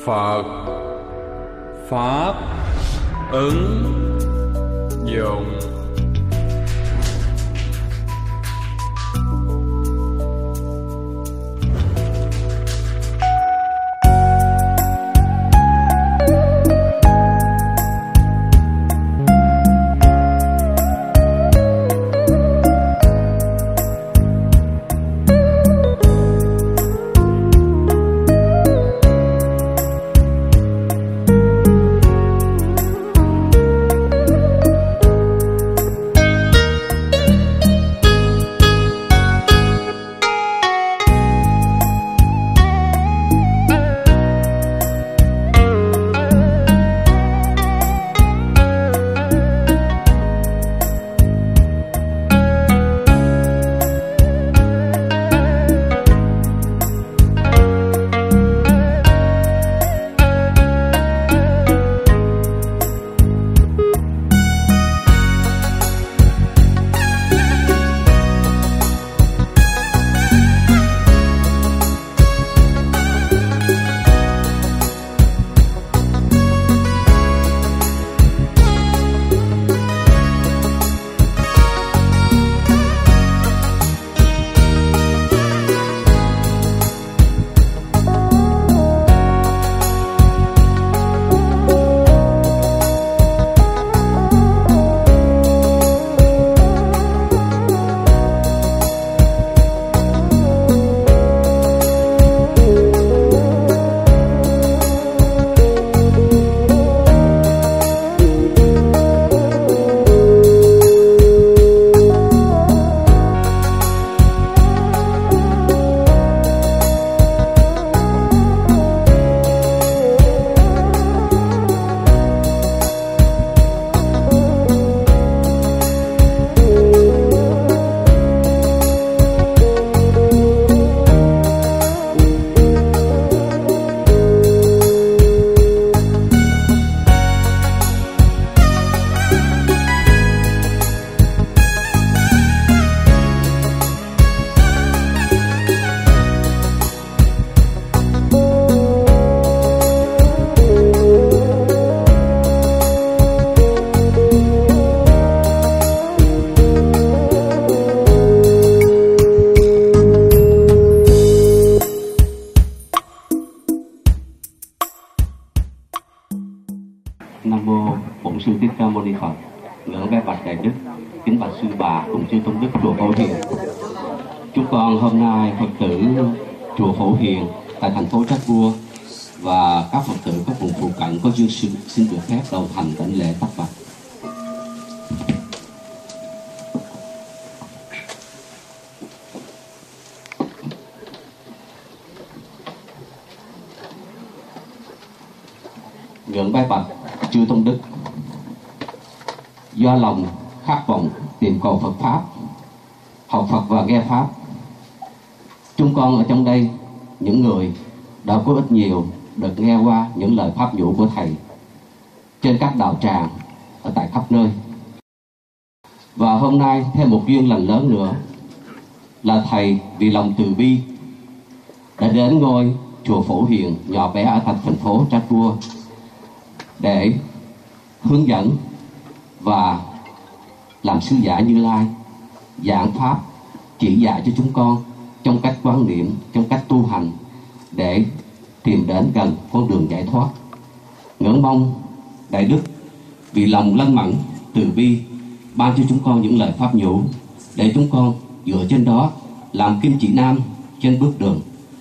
Phật Pháp ứng dụng. Nam mô Bổn Sư Thích Ca Mâu Ni Phật. Ngưỡng ve bạch đại đức, kính bạch sư bà cùng chư tôn đức chùa Phổ Hiền. Chúng con hôm nay Phật tử chùa Phổ Hiền tại thành phố Trác Bua và các Phật tử các vùng phụ cận có duyên xin được phép đầu thành đảnh lễ tắc bạch. Ngưỡng ve bạch chư tôn đức, do lòng khát vọng tìm cầu Phật pháp, học Phật và nghe pháp, chúng con ở trong đây những người đã có ít nhiều được nghe qua những lời pháp nhũ của thầy trên các đạo tràng ở tại khắp nơi. Và hôm nay thêm một duyên lành lớn nữa là thầy vì lòng từ bi đã đến ngôi chùa Phổ Hiền nhỏ bé ở thành phố Trác Bua để hướng dẫn và làm sư giả Như Lai giảng pháp, chỉ dạy cho chúng con trong cách quán niệm, trong cách tu hành để tìm đến gần con đường giải thoát. Ngưỡng mong đại đức vì lòng lanh mẫn từ bi ban cho chúng con những lời pháp nhũ để chúng con dựa trên đó làm kim chỉ nam trên bước đường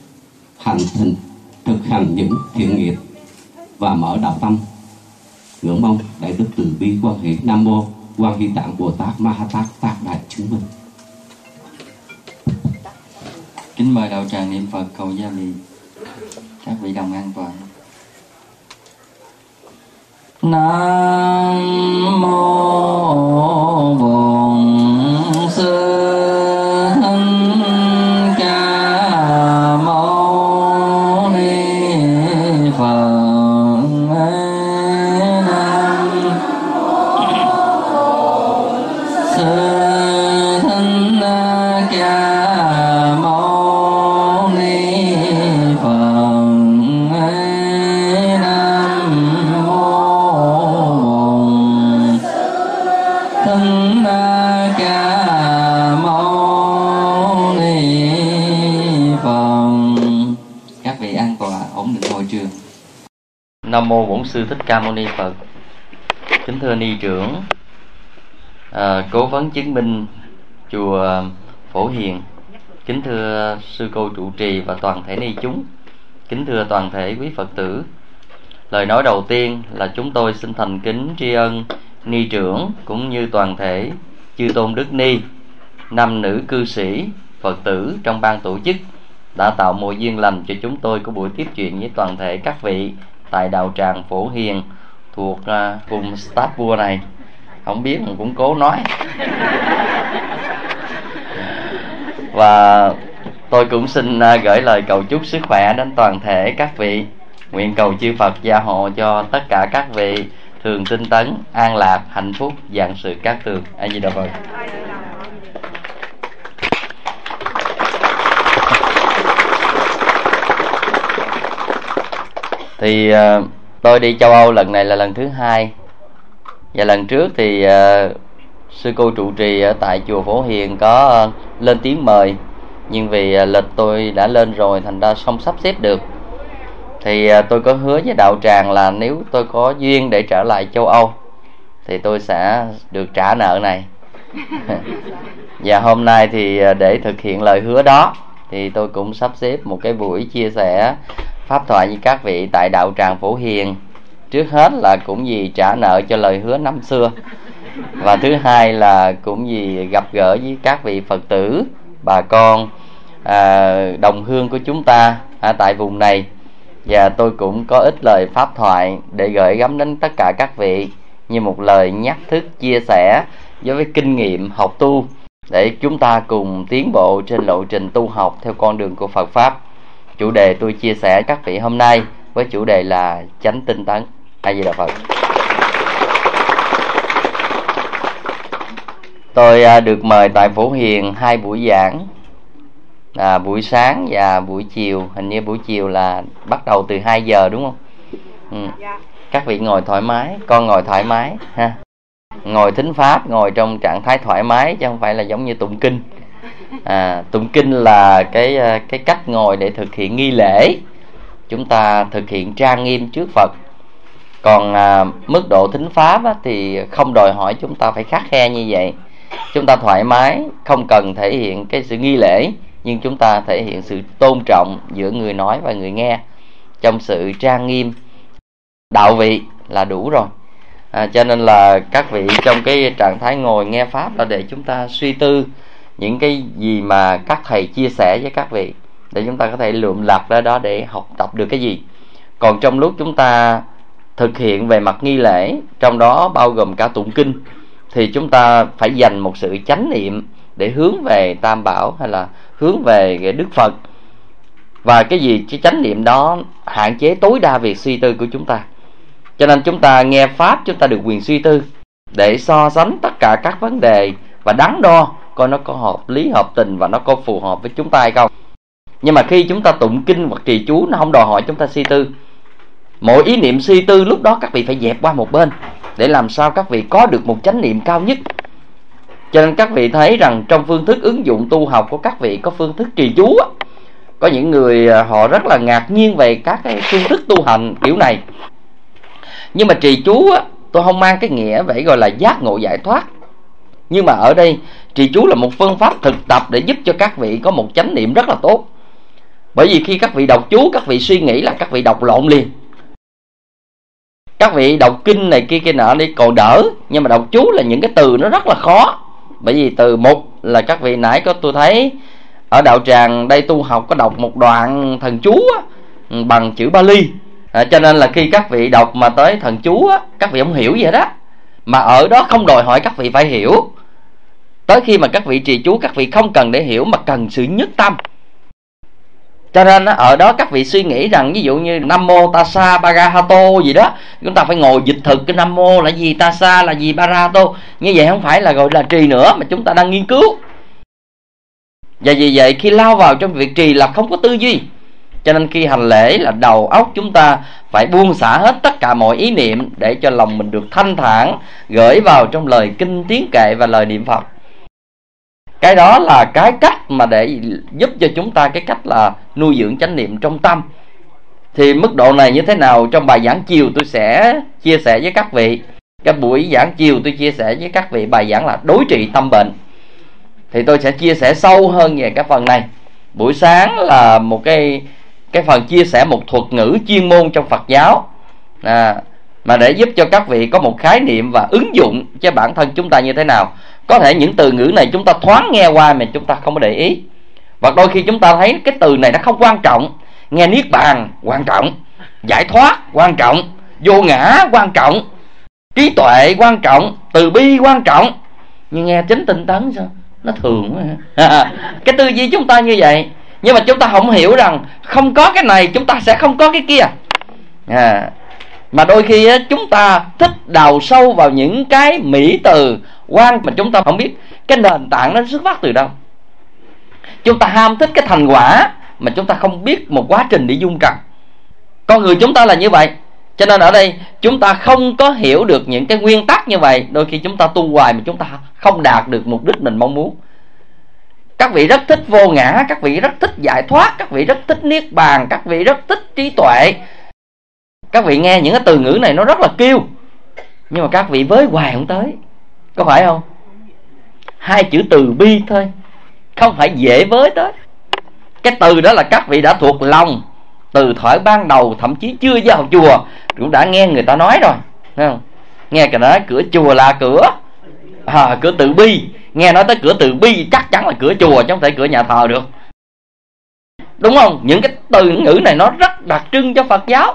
thực hành những thiện nghiệp và mở đạo tâm. Ngưỡng mong đại đức từ bi quan hệ. Nam mô Quan Hy Tạng Bồ Tát Ma Ha Tát Tác Đại Chứng Minh. Kính mời đạo tràng niệm Phật cầu gia bị các vị đồng an toàn. Nam mô Bổn Sư Thích Ca Mâu Ni Phật. trường. Nam mô Bổn Sư Thích Ca Mâu Ni Phật. Kính thưa ni trưởng, cố vấn chứng minh chùa Phổ Hiền, kính thưa sư cô trụ trì và toàn thể ni chúng, kính thưa toàn thể quý Phật tử. Lời nói đầu tiên là chúng tôi xin thành kính tri ân ni trưởng cũng như toàn thể chư tôn đức ni, nam nữ cư sĩ, Phật tử trong ban tổ chức đã tạo mối duyên lành cho chúng tôi có buổi tiếp chuyện với toàn thể các vị tại đạo tràng Phổ Hiền thuộc vùng Statsbourg này. Không biết mà cũng cố nói. Và tôi cũng xin gửi lời cầu chúc sức khỏe đến toàn thể các vị. Nguyện cầu chư Phật gia hộ cho tất cả các vị thường tinh tấn, an lạc, hạnh phúc, vạn sự cát tường. A Di Đà Phật. Thì tôi đi châu Âu lần này là lần thứ 2. Và lần trước thì sư cô trụ trì ở tại chùa Phổ Hiền có lên tiếng mời, nhưng vì lịch tôi đã lên rồi thành ra không sắp xếp được. Thì tôi có hứa với đạo tràng là nếu tôi có duyên để trở lại châu Âu thì tôi sẽ được trả nợ này. Và hôm nay thì để thực hiện lời hứa đó thì tôi cũng sắp xếp một cái buổi chia sẻ pháp thoại với các vị tại đạo tràng Phổ Hiền. Trước hết là cũng vì trả nợ cho lời hứa năm xưa, và thứ hai là cũng vì gặp gỡ với các vị Phật tử, bà con đồng hương của chúng ta tại vùng này. Và tôi cũng có ít lời pháp thoại để gửi gắm đến tất cả các vị như một lời nhắc thức chia sẻ với kinh nghiệm học tu, để chúng ta cùng tiến bộ trên lộ trình tu học theo con đường của Phật Pháp. Chủ đề tôi chia sẻ các vị hôm nay với chủ đề là chánh tinh tấn. A Di Đà Phật. Tôi được mời tại Phổ Hiền 2 buổi giảng, buổi sáng và buổi chiều. Hình như buổi chiều là bắt đầu từ 2 giờ đúng không? Các vị ngồi thoải mái, con ngồi thoải mái ha. Ngồi thính pháp, ngồi trong trạng thái thoải mái chứ không phải là giống như tụng kinh. Tụng kinh là cái cách ngồi để thực hiện nghi lễ, chúng ta thực hiện trang nghiêm trước Phật. Còn mức độ thính pháp thì không đòi hỏi chúng ta phải khắt khe như vậy. Chúng ta thoải mái, không cần thể hiện cái sự nghi lễ, nhưng chúng ta thể hiện sự tôn trọng giữa người nói và người nghe trong sự trang nghiêm đạo vị là đủ rồi. Cho nên là các vị trong cái trạng thái ngồi nghe pháp là để chúng ta suy tư những cái gì mà các thầy chia sẻ với các vị, để chúng ta có thể lượm lặt ra đó để học tập được cái gì. Còn trong lúc chúng ta thực hiện về mặt nghi lễ, trong đó bao gồm cả tụng kinh, thì chúng ta phải dành một sự chánh niệm để hướng về Tam Bảo hay là hướng về cái Đức Phật. Và cái gì cái chánh niệm đó hạn chế tối đa việc suy tư của chúng ta. Cho nên chúng ta nghe pháp, chúng ta được quyền suy tư để so sánh tất cả các vấn đề và đắn đo coi nó có hợp lý hợp tình và nó có phù hợp với chúng ta hay không. Nhưng mà khi chúng ta tụng kinh hoặc trì chú, nó không đòi hỏi chúng ta suy tư. Mỗi ý niệm suy tư lúc đó các vị phải dẹp qua một bên, để làm sao các vị có được một chánh niệm cao nhất. Cho nên các vị thấy rằng trong phương thức ứng dụng tu học của các vị có phương thức trì chú á. Có những người họ rất là ngạc nhiên về các cái phương thức tu hành kiểu này. Nhưng mà trì chú á, tôi không mang cái nghĩa vậy gọi là giác ngộ giải thoát. Nhưng mà ở đây trì chú là một phương pháp thực tập để giúp cho các vị có một chánh niệm rất là tốt. Bởi vì khi các vị đọc chú, các vị suy nghĩ là các vị đọc lộn liền. Các vị đọc kinh này kia nọ đi còn đỡ, nhưng mà đọc chú là những cái từ nó rất là khó. Bởi vì từ một là các vị nãy có tôi thấy ở đạo tràng đây tu học có đọc một đoạn thần chú á, bằng chữ Bali. Cho nên là khi các vị đọc mà tới thần chú á, các vị không hiểu gì hết á. Mà ở đó không đòi hỏi các vị phải hiểu. Tới khi mà các vị trì chú, các vị không cần để hiểu mà cần sự nhất tâm. Cho nên ở đó các vị suy nghĩ rằng ví dụ như Nam Mô Tassa Bhagavato gì đó, chúng ta phải ngồi dịch thực cái Nam Mô là gì, Tassa là gì, Bhagavato. Như vậy không phải là gọi là trì nữa, mà chúng ta đang nghiên cứu. Và vì vậy khi lao vào trong việc trì là không có tư duy. Cho nên khi hành lễ là đầu óc chúng ta phải buông xả hết tất cả mọi ý niệm, để cho lòng mình được thanh thản, gửi vào trong lời kinh tiếng kệ và lời niệm Phật. Cái đó là cái cách mà để giúp cho chúng ta cái cách là nuôi dưỡng chánh niệm trong tâm. Thì mức độ này như thế nào trong bài giảng chiều tôi sẽ chia sẻ với các vị. Cái buổi giảng chiều tôi chia sẻ với các vị bài giảng là đối trị tâm bệnh, thì tôi sẽ chia sẻ sâu hơn về cái phần này. Buổi sáng là một cái phần chia sẻ một thuật ngữ chuyên môn trong Phật giáo, mà để giúp cho các vị có một khái niệm và ứng dụng cho bản thân chúng ta như thế nào. Có thể những từ ngữ này chúng ta thoáng nghe qua mà chúng ta không có để ý, và đôi khi chúng ta thấy cái từ này nó không quan trọng. Nghe niết bàn quan trọng, giải thoát quan trọng, vô ngã quan trọng, trí tuệ quan trọng, từ bi quan trọng, nhưng nghe chánh tinh tấn sao nó thường quá. Cái tư duy chúng ta như vậy, nhưng mà chúng ta không hiểu rằng không có cái này chúng ta sẽ không có cái kia. Mà đôi khi chúng ta thích đào sâu vào những cái mỹ từ quan mà chúng ta không biết cái nền tảng nó xuất phát từ đâu. Chúng ta ham thích cái thành quả mà chúng ta không biết một quá trình để dung trồng. Con người chúng ta là như vậy. Cho nên ở đây chúng ta không có hiểu được những cái nguyên tắc như vậy, đôi khi chúng ta tu hoài mà chúng ta không đạt được mục đích mình mong muốn. Các vị rất thích vô ngã, các vị rất thích giải thoát, các vị rất thích niết bàn, các vị rất thích trí tuệ. Các vị nghe những cái từ ngữ này nó rất là kêu, nhưng mà các vị với hoài không tới, có phải không? Hai chữ từ bi thôi, không phải dễ với tới. Cái từ đó là các vị đã thuộc lòng từ thời ban đầu, thậm chí chưa vào chùa cũng đã nghe người ta nói rồi, thấy không? Nghe cái nói cửa chùa là cửa cửa từ bi. Nghe nói tới cửa từ bi chắc chắn là cửa chùa chứ không thể cửa nhà thờ được, đúng không? Những cái từ ngữ này nó rất đặc trưng cho Phật giáo,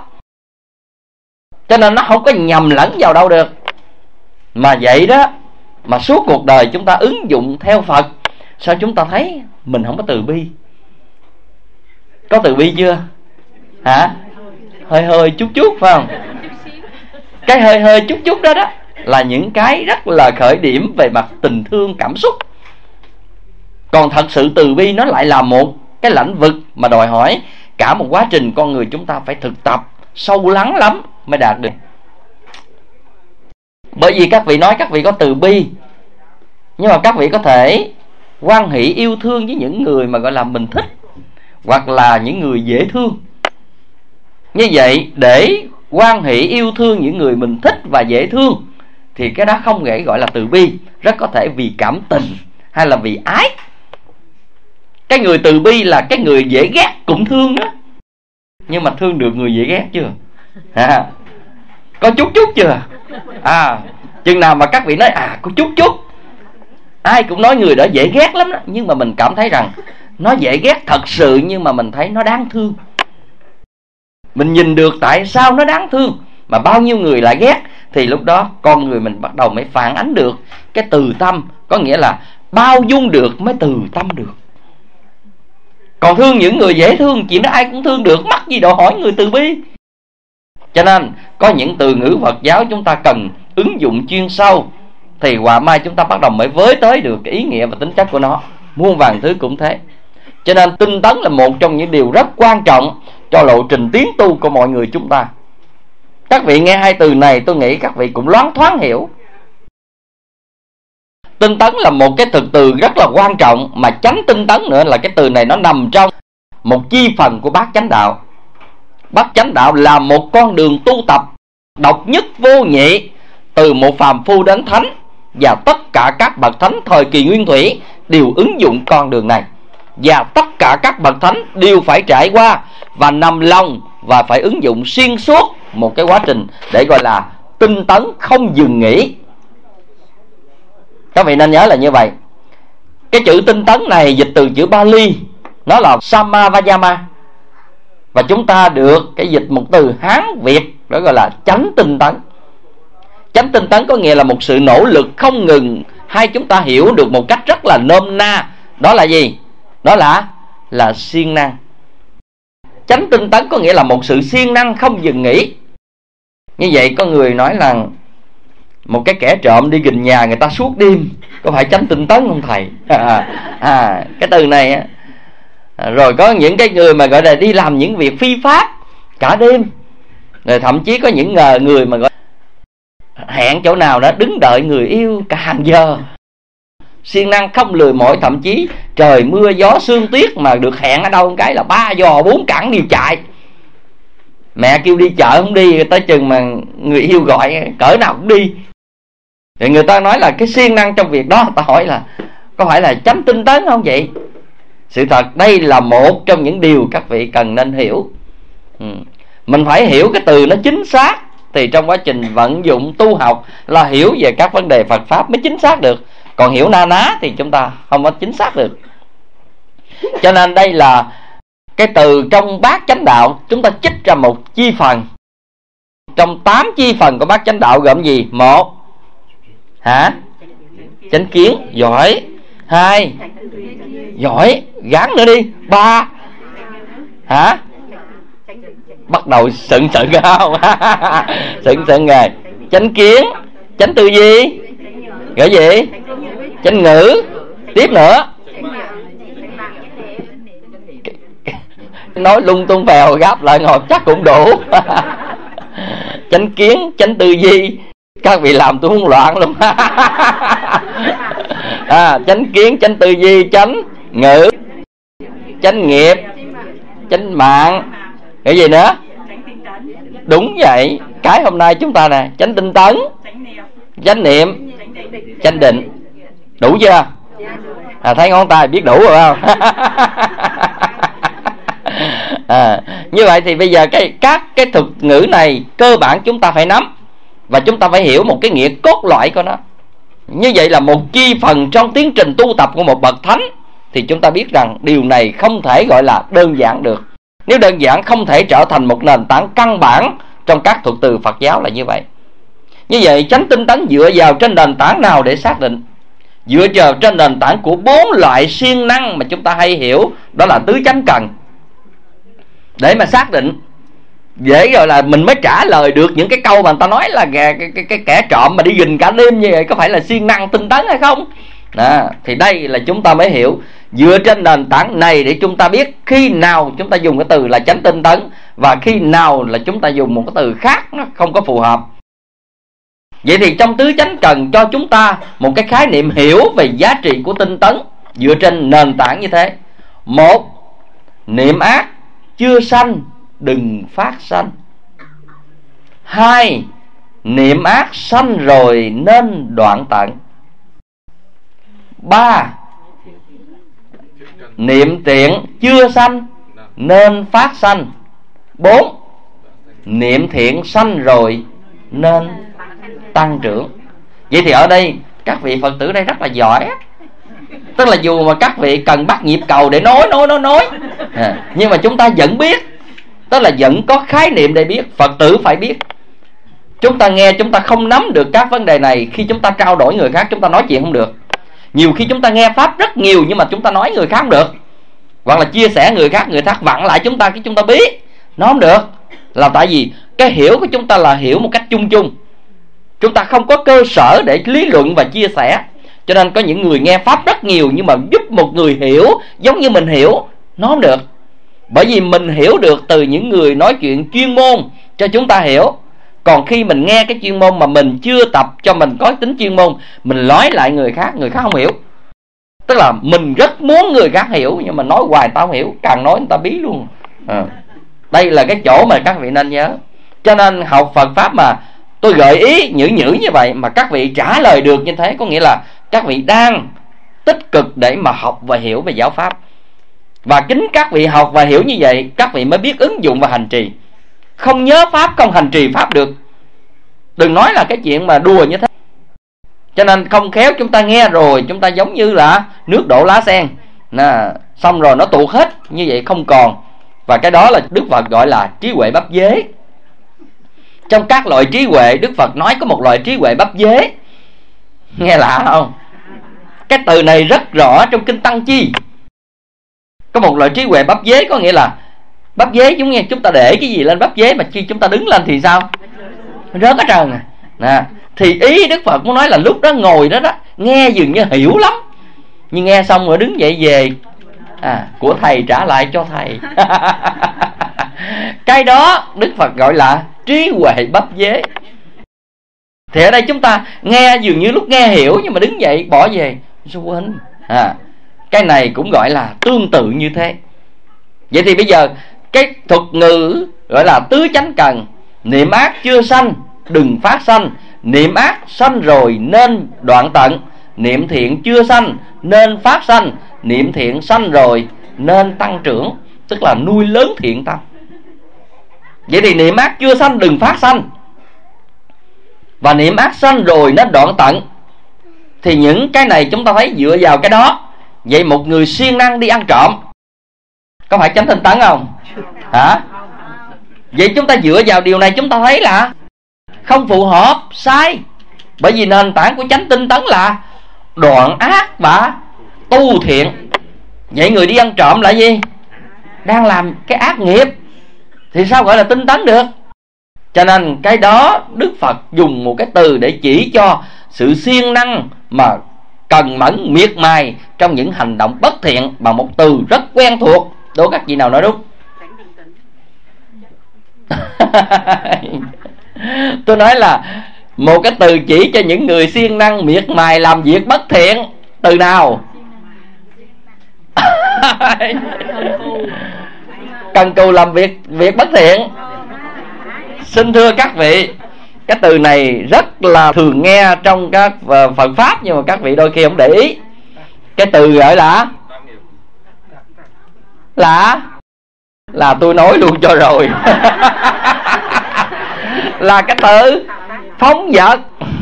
cho nên nó không có nhầm lẫn vào đâu được. Mà vậy đó, mà suốt cuộc đời chúng ta ứng dụng theo Phật, sao chúng ta thấy mình không có từ bi? Có từ bi chưa? Hả? Hơi hơi chút chút phải không? Cái hơi hơi chút chút đó đó là những cái rất là khởi điểm về mặt tình thương cảm xúc. Còn thật sự từ bi nó lại là một cái lĩnh vực mà đòi hỏi cả một quá trình con người chúng ta phải thực tập sâu lắng lắm mới đạt được. Bởi vì các vị nói các vị có từ bi, nhưng mà các vị có thể hoan hỷ yêu thương với những người mà gọi là mình thích, hoặc là những người dễ thương. Như vậy để hoan hỷ yêu thương những người mình thích và dễ thương thì cái đó không thể gọi là từ bi, rất có thể vì cảm tình hay là vì ái. Cái người từ bi là cái người dễ ghét cũng thương đó, nhưng mà thương được người dễ ghét chưa? Có chút chút chưa? Chừng nào mà các vị nói có chút chút, ai cũng nói người đó dễ ghét lắm đó, nhưng mà mình cảm thấy rằng nó dễ ghét thật sự, nhưng mà mình thấy nó đáng thương. Mình nhìn được tại sao nó đáng thương mà bao nhiêu người lại ghét, thì lúc đó con người mình bắt đầu mới phản ánh được cái từ tâm, có nghĩa là bao dung được mới từ tâm được. Còn thương những người dễ thương, chuyện đó ai cũng thương được, mắc gì đòi hỏi người từ bi. Cho nên có những từ ngữ Phật giáo chúng ta cần ứng dụng chuyên sâu, thì quả mai chúng ta bắt đầu mới với tới được cái ý nghĩa và tính chất của nó. Muôn vàn thứ cũng thế. Cho nên tinh tấn là một trong những điều rất quan trọng cho lộ trình tiến tu của mọi người chúng ta. Các vị nghe hai từ này tôi nghĩ các vị cũng loáng thoáng hiểu. Tinh tấn là một cái thực từ rất là quan trọng, mà chánh tinh tấn nữa là cái từ này nó nằm trong một chi phần của bát chánh đạo. Bát chánh đạo là một con đường tu tập độc nhất vô nhị, từ một phàm phu đến thánh, và tất cả các bậc thánh thời kỳ nguyên thủy đều ứng dụng con đường này, và tất cả các bậc thánh đều phải trải qua và nằm lòng và phải ứng dụng xuyên suốt một cái quá trình để gọi là tinh tấn không dừng nghỉ. Các vị nên nhớ là như vậy. Cái chữ tinh tấn này dịch từ chữ Bali, nó là Samavayama, và chúng ta được cái dịch một từ Hán Việt đó gọi là chánh tinh tấn. Chánh tinh tấn có nghĩa là một sự nỗ lực không ngừng, hay chúng ta hiểu được một cách rất là nôm na, đó là gì? Đó là siêng năng. Chánh tinh tấn có nghĩa là một sự siêng năng không dừng nghỉ. Như vậy có người nói là một cái kẻ trộm đi gìn nhà người ta suốt đêm, có phải chánh tinh tấn không thầy? Cái từ này rồi có những cái người mà gọi là đi làm những việc phi pháp cả đêm, rồi thậm chí có những người mà gọi hẹn chỗ nào đó đứng đợi người yêu cả hàng giờ, siêng năng không lười mỏi, thậm chí trời mưa gió sương tuyết mà được hẹn ở đâu một cái là 3 giò 4 cẳng đều chạy. Mẹ kêu đi chợ không đi, tới chừng mà người yêu gọi cỡ nào cũng đi. Thì người ta nói là cái siêng năng trong việc đó. Ta hỏi là có phải là chánh tinh tấn không vậy? Sự thật đây là một trong những điều các vị cần nên hiểu. Mình phải hiểu cái từ nó chính xác, thì trong quá trình vận dụng tu học là hiểu về các vấn đề Phật Pháp mới chính xác được. Còn hiểu na ná thì chúng ta không có chính xác được. Cho nên đây là cái từ trong bát chánh đạo, chúng ta trích ra một chi phần. Trong 8 chi phần của bát chánh đạo gồm gì? 1. Chánh kiến, giỏi. 2. Giỏi, gắn nữa đi. 3. Bắt đầu sững không? Sững rồi. Chánh kiến, chánh tư duy, gọi gì? Chánh ngữ. Tiếp nữa. Nói lung tung bèo gáp lại ngồi chắc cũng đủ. Chánh kiến, chánh tư duy, các vị làm tôi hỗn loạn luôn. Chánh kiến, chánh tư duy, chánh ngữ, chánh nghiệp, chánh mạng, cái gì nữa? Đúng vậy. Cái hôm nay chúng ta nè, chánh tinh tấn, chánh niệm, chánh định. Đủ chưa? Thấy ngón tay biết đủ rồi không? Như vậy thì bây giờ các cái thuật ngữ này cơ bản chúng ta phải nắm, và chúng ta phải hiểu một cái nghĩa cốt lõi của nó. Như vậy là một chi phần trong tiến trình tu tập của một bậc thánh. Thì chúng ta biết rằng điều này không thể gọi là đơn giản được. Nếu đơn giản không thể trở thành một nền tảng căn bản trong các thuật từ Phật giáo là như vậy. Như vậy chánh tinh tấn dựa vào trên nền tảng nào để xác định? Dựa vào trên nền tảng của 4 loại siêng năng mà chúng ta hay hiểu, đó là tứ chánh cần. Để mà xác định, dễ rồi là mình mới trả lời được những cái câu mà người ta nói là cái kẻ trộm mà đi rình cả đêm như vậy có phải là siêng năng tinh tấn hay không? Thì đây là chúng ta mới hiểu. Dựa trên nền tảng này để chúng ta biết khi nào chúng ta dùng cái từ là chánh tinh tấn, và khi nào là chúng ta dùng một cái từ khác nó không có phù hợp. Vậy thì trong tứ chánh cần cho chúng ta một cái khái niệm hiểu về giá trị của tinh tấn dựa trên nền tảng như thế. 1. Niệm ác chưa sanh đừng phát sanh. 2. Niệm ác sanh rồi nên đoạn tận. 3. Niệm tiện chưa sanh nên phát sanh. 4. Niệm thiện sanh rồi nên tăng trưởng. Vậy thì ở đây các vị Phật tử đây rất là giỏi. Tức là dù mà các vị cần bắt nhịp cầu để nói nhưng mà chúng ta vẫn biết. Tức là vẫn có khái niệm để biết. Phật tử phải biết. Chúng ta nghe chúng ta không nắm được các vấn đề này, khi chúng ta trao đổi người khác chúng ta nói chuyện không được. Nhiều khi chúng ta nghe Pháp rất nhiều nhưng mà chúng ta nói người khác không được. Hoặc là chia sẻ người khác vặn lại chúng ta, cái chúng ta biết nó không được. Là tại vì cái hiểu của chúng ta là hiểu một cách chung chung. Chúng ta không có cơ sở để lý luận và chia sẻ. Cho nên có những người nghe Pháp rất nhiều nhưng mà giúp một người hiểu giống như mình hiểu nó không được. Bởi vì mình hiểu được từ những người nói chuyện chuyên môn cho chúng ta hiểu. Còn khi mình nghe cái chuyên môn mà mình chưa tập cho mình có tính chuyên môn, mình nói lại người khác không hiểu. Tức là mình rất muốn người khác hiểu, nhưng mà nói hoài tao không hiểu, càng nói người ta bí luôn. Đây là cái chỗ mà các vị nên nhớ. Cho nên học Phật Pháp mà tôi gợi ý nhữ như vậy mà các vị trả lời được như thế, có nghĩa là các vị đang tích cực để mà học và hiểu về giáo Pháp. Và chính các vị học và hiểu như vậy, các vị mới biết ứng dụng và hành trì. Không nhớ Pháp, không hành trì Pháp được. Đừng nói là cái chuyện mà đùa như thế. Cho nên không khéo chúng ta nghe rồi, chúng ta giống như là nước đổ lá sen, xong rồi nó tuột hết, như vậy không còn. Và cái đó là Đức Phật gọi là trí huệ bắp dế. Trong các loại trí huệ, Đức Phật nói có một loại trí huệ bắp dế. Nghe lạ không? Cái từ này rất rõ trong Kinh Tăng Chi. Có một loại trí huệ bắp dế, có nghĩa là bắp dế chúng nghe, chúng ta để cái gì lên bắp dế mà khi chúng ta đứng lên thì sao? Rớt hết trơn nè. Thì ý Đức Phật muốn nói là lúc đó ngồi đó nghe dường như hiểu lắm, nhưng nghe xong rồi đứng dậy về, của thầy trả lại cho thầy. Cái đó Đức Phật gọi là trí huệ bắp dế. Thì ở đây chúng ta nghe dường như lúc nghe hiểu, nhưng mà đứng dậy bỏ về sao quên. Cái này cũng gọi là tương tự như thế. Vậy thì bây giờ cái thuật ngữ gọi là tứ chánh cần. Niệm ác chưa sanh đừng phát sanh, niệm ác sanh rồi nên đoạn tận. Niệm thiện chưa sanh nên phát sanh, niệm thiện sanh rồi nên tăng trưởng, tức là nuôi lớn thiện tâm. Vậy thì niệm ác chưa sanh đừng phát sanh, và niệm ác sanh rồi nên đoạn tận. Thì những cái này chúng ta thấy dựa vào cái đó. Vậy một người siêng năng đi ăn trộm có phải chánh tinh tấn không? Hả? Vậy chúng ta dựa vào điều này chúng ta thấy là không phù hợp, sai. Bởi vì nền tảng của chánh tinh tấn là đoạn ác và tu thiện. Vậy người đi ăn trộm là gì? Đang làm cái ác nghiệp, thì sao gọi là tinh tấn được? Cho nên cái đó Đức Phật dùng một cái từ để chỉ cho sự siêng năng mà cần mẫn miệt mài trong những hành động bất thiện bằng một từ rất quen thuộc. Đố các vị nào nói đúng? Tôi nói là một cái từ chỉ cho những người siêng năng miệt mài làm việc bất thiện. Từ nào? Cần cù làm việc bất thiện. Xin thưa các vị, cái từ này rất là thường nghe trong các Phật Pháp, nhưng mà các vị đôi khi không để ý. Cái từ gọi là tôi nói luôn cho rồi. Là cái từ phóng dật.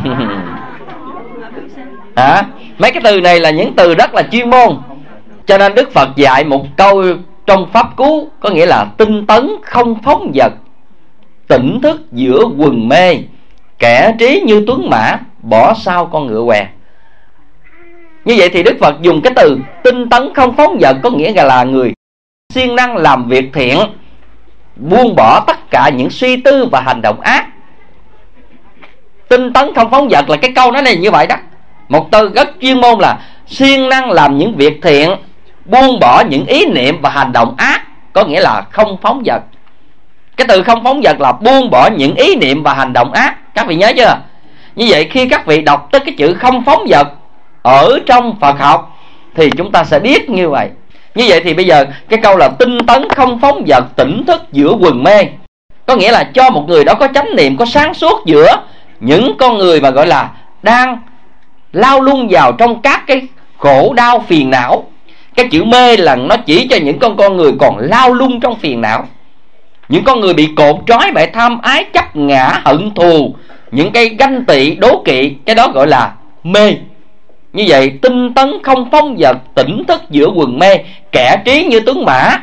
Mấy cái từ này là những từ rất là chuyên môn. Cho nên Đức Phật dạy một câu trong Pháp Cú, có nghĩa là tinh tấn không phóng dật, tỉnh thức giữa quần mê, kẻ trí như tuấn mã, bỏ sau con ngựa què. Như vậy thì Đức Phật dùng cái từ tinh tấn không phóng dật, có nghĩa là người siêng năng làm việc thiện, buông bỏ tất cả những suy tư và hành động ác. Tinh tấn không phóng dật là cái câu nói này như vậy đó. Một từ rất chuyên môn là siêng năng làm những việc thiện, buông bỏ những ý niệm và hành động ác, có nghĩa là không phóng dật. Cái từ không phóng dật là buông bỏ những ý niệm và hành động ác. Các vị nhớ chưa? Như vậy khi các vị đọc tới cái chữ không phóng dật ở trong Phật học thì chúng ta sẽ biết như vậy. Như vậy thì bây giờ cái câu là tinh tấn không phóng dật, tỉnh thức giữa quần mê, có nghĩa là cho một người đó có chánh niệm, có sáng suốt giữa những con người mà gọi là đang lao lung vào trong các cái khổ đau phiền não. Cái chữ mê là nó chỉ cho những con người còn lao lung trong phiền não, những con người bị cột trói bởi tham ái chấp ngã hận thù, những cái ganh tị đố kỵ, cái đó gọi là mê. Như vậy tinh tấn không phóng dật, tỉnh thức giữa quần mê, kẻ trí như tuấn mã,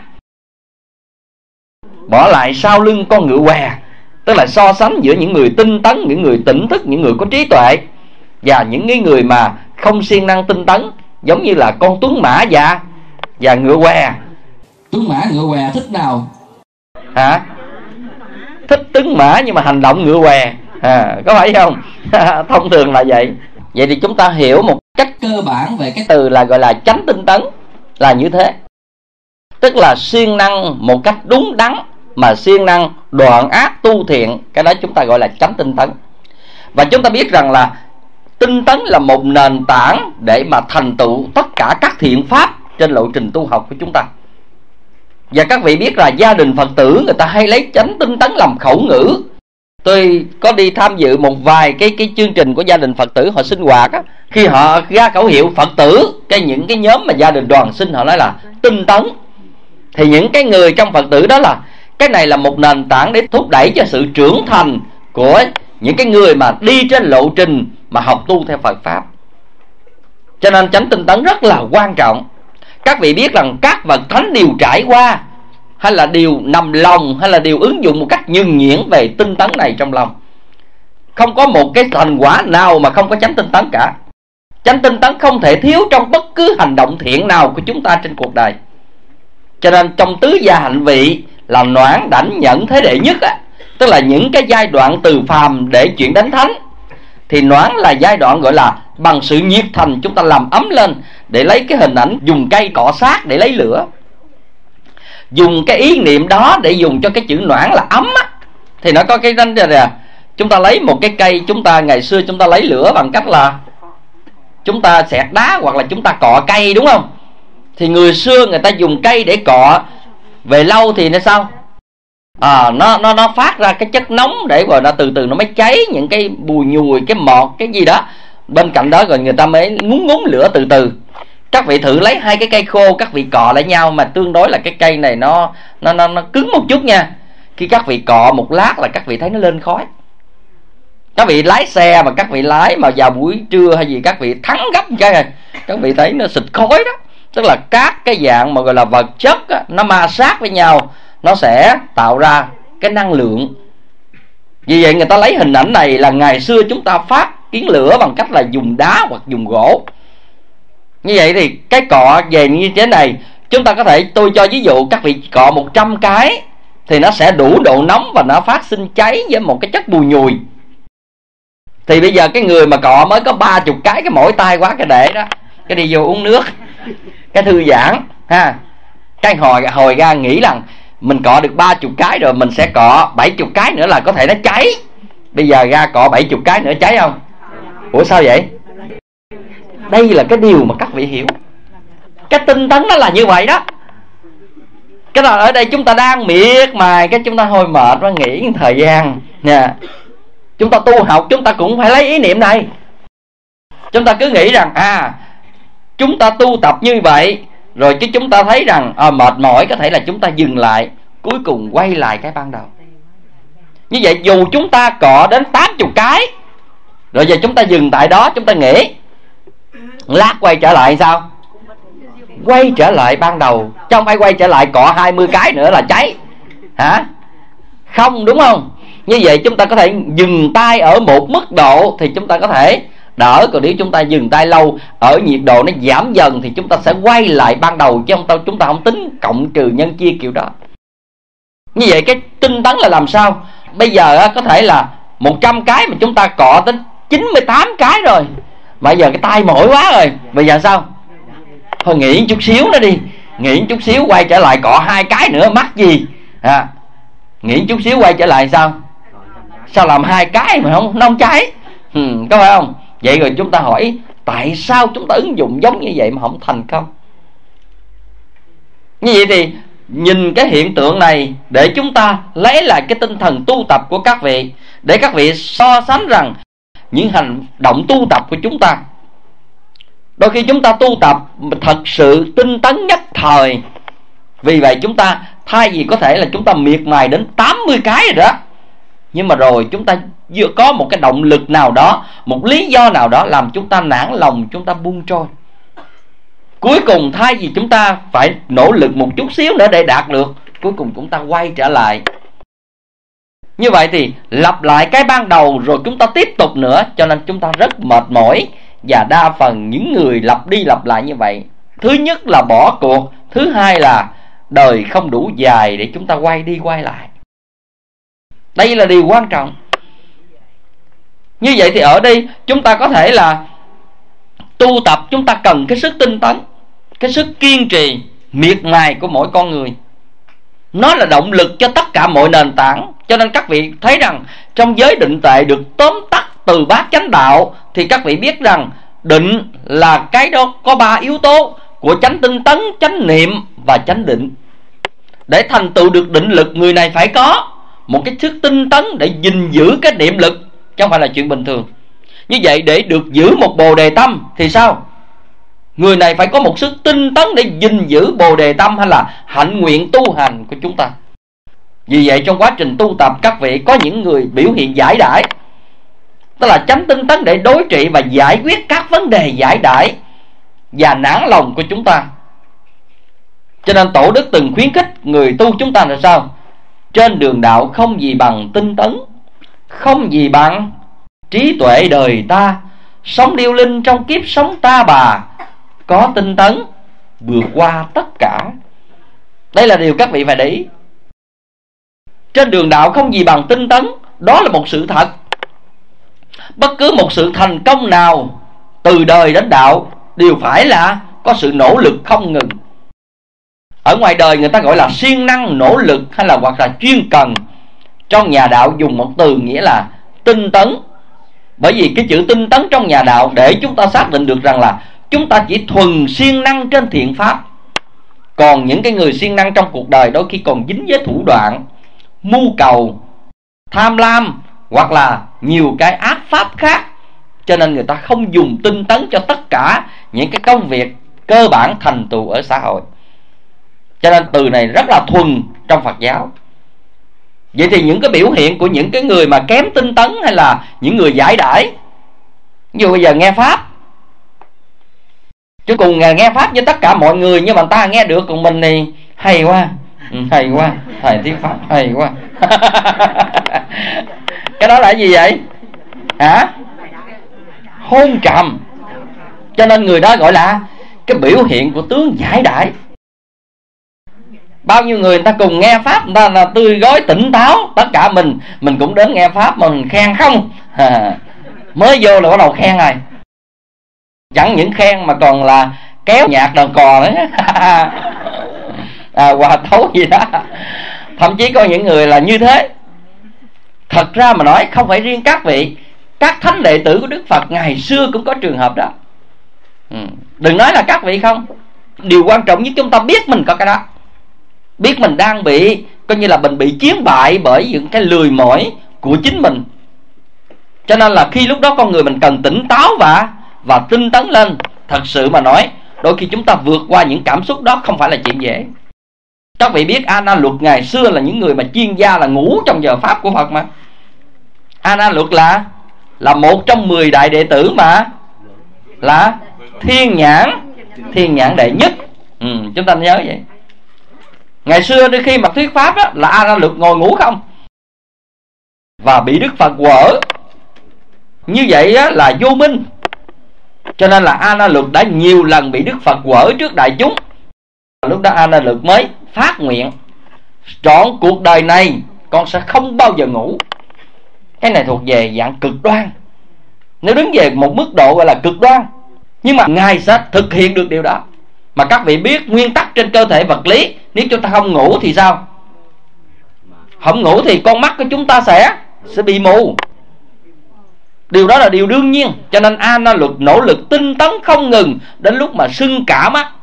bỏ lại sau lưng con ngựa què. Tức là so sánh giữa những người tinh tấn, những người tỉnh thức, những người có trí tuệ, và những cái người mà không siêng năng tinh tấn, giống như là con tuấn mã và ngựa què. Tuấn mã ngựa què thích nào? Hả? Thích tuấn mã nhưng mà hành động ngựa què, có phải không? Thông thường là vậy. Vậy thì chúng ta hiểu một cách cơ bản về cái từ là gọi là chánh tinh tấn là như thế. Tức là siêng năng một cách đúng đắn, mà siêng năng đoạn ác tu thiện, cái đó chúng ta gọi là chánh tinh tấn. Và chúng ta biết rằng là tinh tấn là một nền tảng để mà thành tựu tất cả các thiện pháp trên lộ trình tu học của chúng ta. Và các vị biết là gia đình Phật tử người ta hay lấy chánh tinh tấn làm khẩu ngữ. Tôi có đi tham dự một vài cái chương trình của gia đình Phật tử họ sinh hoạt á, khi họ ra khẩu hiệu Phật tử, những cái nhóm mà gia đình đoàn sinh họ nói là tinh tấn, thì những cái người trong Phật tử đó là cái này là một nền tảng để thúc đẩy cho sự trưởng thành của những cái người mà đi trên lộ trình mà học tu theo Phật Pháp. Cho nên chánh tinh tấn rất là quan trọng. Các vị biết rằng các bậc thánh đều trải qua, hay là điều nằm lòng, hay là điều ứng dụng một cách nhuần nhuyễn về tinh tấn này trong lòng. Không có một cái thành quả nào mà không có chánh tinh tấn cả. Chánh tinh tấn không thể thiếu trong bất cứ hành động thiện nào của chúng ta trên cuộc đời. Cho nên trong tứ gia hạnh vị là noãn đảnh nhẫn thế đệ nhất á, tức là những cái giai đoạn từ phàm để chuyển đến thánh, thì noãn là giai đoạn gọi là bằng sự nhiệt thành chúng ta làm ấm lên, để lấy cái hình ảnh dùng cây cọ sát để lấy lửa. Dùng cái ý niệm đó để dùng cho cái chữ noãn là ấm á, thì nó có cái đánh ra. Chúng ta lấy một cái cây, chúng ta ngày xưa chúng ta lấy lửa bằng cách là chúng ta xẹt đá hoặc là chúng ta cọ cây, đúng không? Thì người xưa người ta dùng cây để cọ, về lâu thì nó sao? nó phát ra cái chất nóng để rồi nó từ từ nó mới cháy những cái bùi nhùi, cái mọt, cái gì đó bên cạnh đó, rồi người ta mới ngúng lửa từ từ. Các vị thử lấy hai cái cây khô, các vị cọ lại nhau, mà tương đối là cái cây này nó cứng một chút nha. Khi các vị cọ một lát là các vị thấy nó lên khói. Các vị lái xe mà các vị lái mà vào buổi trưa hay gì, các vị thắng gấp cái này, các vị thấy nó xịt khói đó. Tức là các cái dạng mà gọi là vật chất á, nó ma sát với nhau, nó sẽ tạo ra cái năng lượng. Vì vậy người ta lấy hình ảnh này là ngày xưa chúng ta phát kiến lửa bằng cách là dùng đá hoặc dùng gỗ. Như vậy thì cái cọ về như thế này, chúng ta có thể, tôi cho ví dụ các vị cọ 100 cái thì nó sẽ đủ độ nóng và nó phát sinh cháy với một cái chất bùi nhùi. Thì bây giờ cái người mà cọ mới có 30 cái mỏi tay quá, cái để đó, cái đi vô uống nước, cái thư giãn ha. Cái hồi ra nghĩ rằng mình cọ được 30 cái rồi, mình sẽ cọ 70 cái nữa là có thể nó cháy. Bây giờ ra cọ 70 cái nữa cháy không? Ủa sao vậy? Đây là cái điều mà các vị hiểu. Cái tinh tấn nó là như vậy đó. Cái là ở đây chúng ta đang miệt mài, cái chúng ta hơi mệt quá, nghỉ thời gian nha. Chúng ta tu học chúng ta cũng phải lấy ý niệm này. Chúng ta cứ nghĩ rằng chúng ta tu tập như vậy rồi chứ chúng ta thấy rằng mệt mỏi, có thể là chúng ta dừng lại, cuối cùng quay lại cái ban đầu. Như vậy dù chúng ta cọ đến 80 cái rồi giờ chúng ta dừng tại đó, chúng ta nghỉ, lát quay trở lại sao? Quay trở lại ban đầu, chứ không phải quay trở lại cọ 20 cái nữa là cháy hả? Không, đúng không? Như vậy chúng ta có thể dừng tay ở một mức độ thì chúng ta có thể đỡ. Còn nếu chúng ta dừng tay lâu, ở nhiệt độ nó giảm dần thì chúng ta sẽ quay lại ban đầu, chứ chúng ta không tính cộng trừ nhân chia kiểu đó. Như vậy cái tinh tấn là làm sao? Bây giờ có thể là 100 cái mà chúng ta cọ tới 98 cái rồi, mà giờ cái tay mỏi quá rồi, bây giờ sao? Thôi nghỉ chút xíu nữa đi, nghỉ chút xíu quay trở lại cọ 2 cái nữa, mắc gì nghỉ chút xíu quay trở lại sao làm 2 cái mà nó không cháy, có phải không? Vậy rồi chúng ta hỏi tại sao chúng ta ứng dụng giống như vậy mà không thành công? Như vậy thì nhìn cái hiện tượng này để chúng ta lấy lại cái tinh thần tu tập của các vị, để các vị so sánh rằng những hành động tu tập của chúng ta, đôi khi chúng ta tu tập thật sự tinh tấn nhất thời. Vì vậy chúng ta thay vì có thể là chúng ta miệt mài đến 80 cái rồi đó, nhưng mà rồi chúng ta vừa có một cái động lực nào đó, một lý do nào đó làm chúng ta nản lòng, chúng ta buông trôi. Cuối cùng thay vì chúng ta phải nỗ lực một chút xíu nữa để đạt được, cuối cùng chúng ta quay trở lại. Như vậy thì lặp lại cái ban đầu rồi chúng ta tiếp tục nữa, cho nên chúng ta rất mệt mỏi. Và đa phần những người lặp đi lặp lại như vậy, thứ nhất là bỏ cuộc, thứ hai là đời không đủ dài để chúng ta quay đi quay lại. Đây là điều quan trọng. Như vậy thì ở đây chúng ta có thể là tu tập, chúng ta cần cái sức tinh tấn, cái sức kiên trì, miệt mài của mỗi con người. Nó là động lực cho tất cả mọi nền tảng. Cho nên các vị thấy rằng trong giới định tuệ được tóm tắt từ bát chánh đạo, thì các vị biết rằng định là cái đó có 3 yếu tố của chánh tinh tấn, chánh niệm và chánh định. Để thành tựu được định lực, người này phải có một cái sức tinh tấn để gìn giữ cái niệm lực, chứ không phải là chuyện bình thường. Như vậy để được giữ một bồ đề tâm thì sao? Người này phải có một sức tinh tấn để gìn giữ bồ đề tâm hay là hạnh nguyện tu hành của chúng ta. Vì vậy trong quá trình tu tập, các vị có những người biểu hiện giải đãi, tức là chánh tinh tấn để đối trị và giải quyết các vấn đề giải đãi và nản lòng của chúng ta. Cho nên Tổ Đức từng khuyến khích người tu chúng ta là sao? Trên đường đạo không gì bằng tinh tấn, không gì bằng trí tuệ đời ta, sống điêu linh trong kiếp sống ta bà, có tinh tấn vượt qua tất cả. Đây là điều các vị phải để ý. Trên đường đạo không gì bằng tinh tấn, đó là một sự thật. Bất cứ một sự thành công nào từ đời đến đạo đều phải là có sự nỗ lực không ngừng. Ở ngoài đời người ta gọi là siêng năng nỗ lực hay là hoặc là chuyên cần. Trong nhà đạo dùng một từ nghĩa là tinh tấn. Bởi vì cái chữ tinh tấn trong nhà đạo để chúng ta xác định được rằng là chúng ta chỉ thuần siêng năng trên thiện pháp. Còn những cái người siêng năng trong cuộc đời đôi khi còn dính với thủ đoạn, mưu cầu, tham lam hoặc là nhiều cái ác pháp khác, cho nên người ta không dùng tinh tấn cho tất cả những cái công việc cơ bản thành tựu ở xã hội. Cho nên từ này rất là thuần trong Phật giáo. Vậy thì những cái biểu hiện của những cái người mà kém tinh tấn hay là những người giải đãi, ví dụ bây giờ nghe pháp, chứ cùng nghe pháp với tất cả mọi người, nhưng mà người ta nghe được, còn mình thì hay quá, hay quá, thầy thuyết pháp hay quá. Cái đó là gì vậy? Hả? Hôn trầm. Cho nên người đó gọi là cái biểu hiện của tướng giải đãi. Bao nhiêu người ta cùng nghe pháp, người ta là tươi gói tỉnh táo, tất cả mình cũng đến nghe pháp mà mình khen không. Mới vô là bắt đầu khen rồi, chẳng những khen mà còn là kéo nhạc đàn cò nữa. Hòa tấu gì đó. Thậm chí có những người là như thế. Thật ra mà nói không phải riêng các vị, các thánh đệ tử của Đức Phật ngày xưa cũng có trường hợp đó. Đừng nói là các vị không. Điều quan trọng nhất chúng ta biết mình có cái đó, biết mình đang bị, coi như là mình bị chiến bại bởi những cái lười mỏi của chính mình. Cho nên là khi lúc đó con người mình cần tỉnh táo và tinh tấn lên. Thật sự mà nói, đôi khi chúng ta vượt qua những cảm xúc đó không phải là chuyện dễ. Các vị biết A Na Luật ngày xưa là những người mà chuyên gia là ngủ trong giờ pháp của Phật mà. A Na Luật là một trong 10 đại đệ tử mà là thiên nhãn đệ nhất. Chúng ta nhớ vậy. Ngày xưa đôi khi mà thuyết pháp đó, là A Na Luật ngồi ngủ không, và bị Đức Phật quở. Như vậy á, là vô minh. Cho nên là A Na Luật đã nhiều lần bị Đức Phật quở trước đại chúng. Lúc đó A Na Luật mới phát nguyện: trọn cuộc đời này con sẽ không bao giờ ngủ. Cái này thuộc về dạng cực đoan, nếu đứng về một mức độ gọi là cực đoan. Nhưng mà Ngài sẽ thực hiện được điều đó. Mà các vị biết nguyên tắc trên cơ thể vật lý, nếu chúng ta không ngủ thì sao? Không ngủ thì con mắt của chúng ta sẽ bị mù. Điều đó là điều đương nhiên. Cho nên A Na Luật nỗ lực tinh tấn không ngừng, đến lúc mà sưng cả mắt.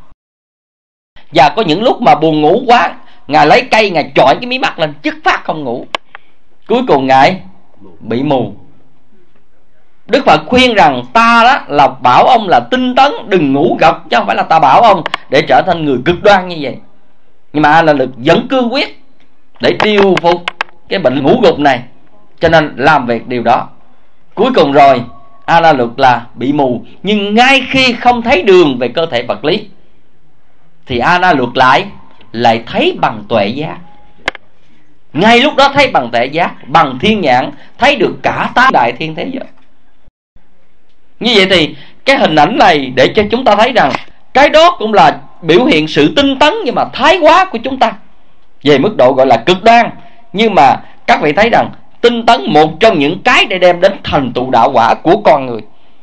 Và có những lúc mà buồn ngủ quá, Ngài lấy cây Ngài chọi cái mí mắt lên, dứt phát không ngủ. Cuối cùng Ngài bị mù. Đức Phật khuyên rằng ta đó là bảo ông là tinh tấn, đừng ngủ gật, chứ không phải là ta bảo ông để trở thành người cực đoan như vậy. Nhưng mà A Na Luật vẫn cương quyết để tiêu phục cái bệnh ngủ gục này, cho nên làm việc điều đó. Cuối cùng rồi A Na Luật là bị mù. Nhưng ngay khi không thấy đường về cơ thể vật lý thì A Na Luật lại thấy bằng tuệ giác. Ngay lúc đó thấy bằng tuệ giác, bằng thiên nhãn, thấy được cả 8 đại thiên thế giới. Như vậy thì cái hình ảnh này để cho chúng ta thấy rằng cái đó cũng là biểu hiện sự tinh tấn, nhưng mà thái quá của chúng ta về mức độ gọi là cực đoan. Nhưng mà các vị thấy rằng tinh tấn một trong những cái để đem đến thành tựu đạo quả của con người.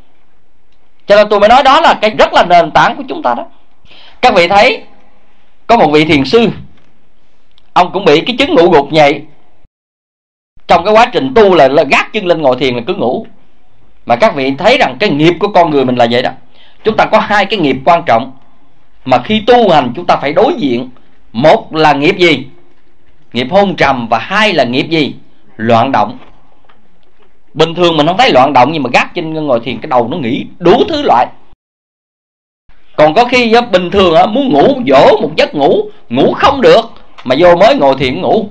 Cho nên tôi mới nói đó là cái rất là nền tảng của chúng ta đó. Các vị thấy có một vị thiền sư, ông cũng bị cái chứng ngủ gục vậy. Trong cái quá trình tu là gác chân lên ngồi thiền là cứ ngủ. Mà các vị thấy rằng cái nghiệp của con người mình là vậy đó. Chúng ta có 2 cái nghiệp quan trọng mà khi tu hành chúng ta phải đối diện. Một là nghiệp gì? Nghiệp hôn trầm. Và 2 là nghiệp gì? Loạn động. Bình thường mình không thấy loạn động, nhưng mà gác chân ngồi thiền cái đầu nó nghĩ đủ thứ loại. Còn có khi bình thường muốn ngủ, dỗ một giấc ngủ không được, mà vô mới ngồi thiền ngủ.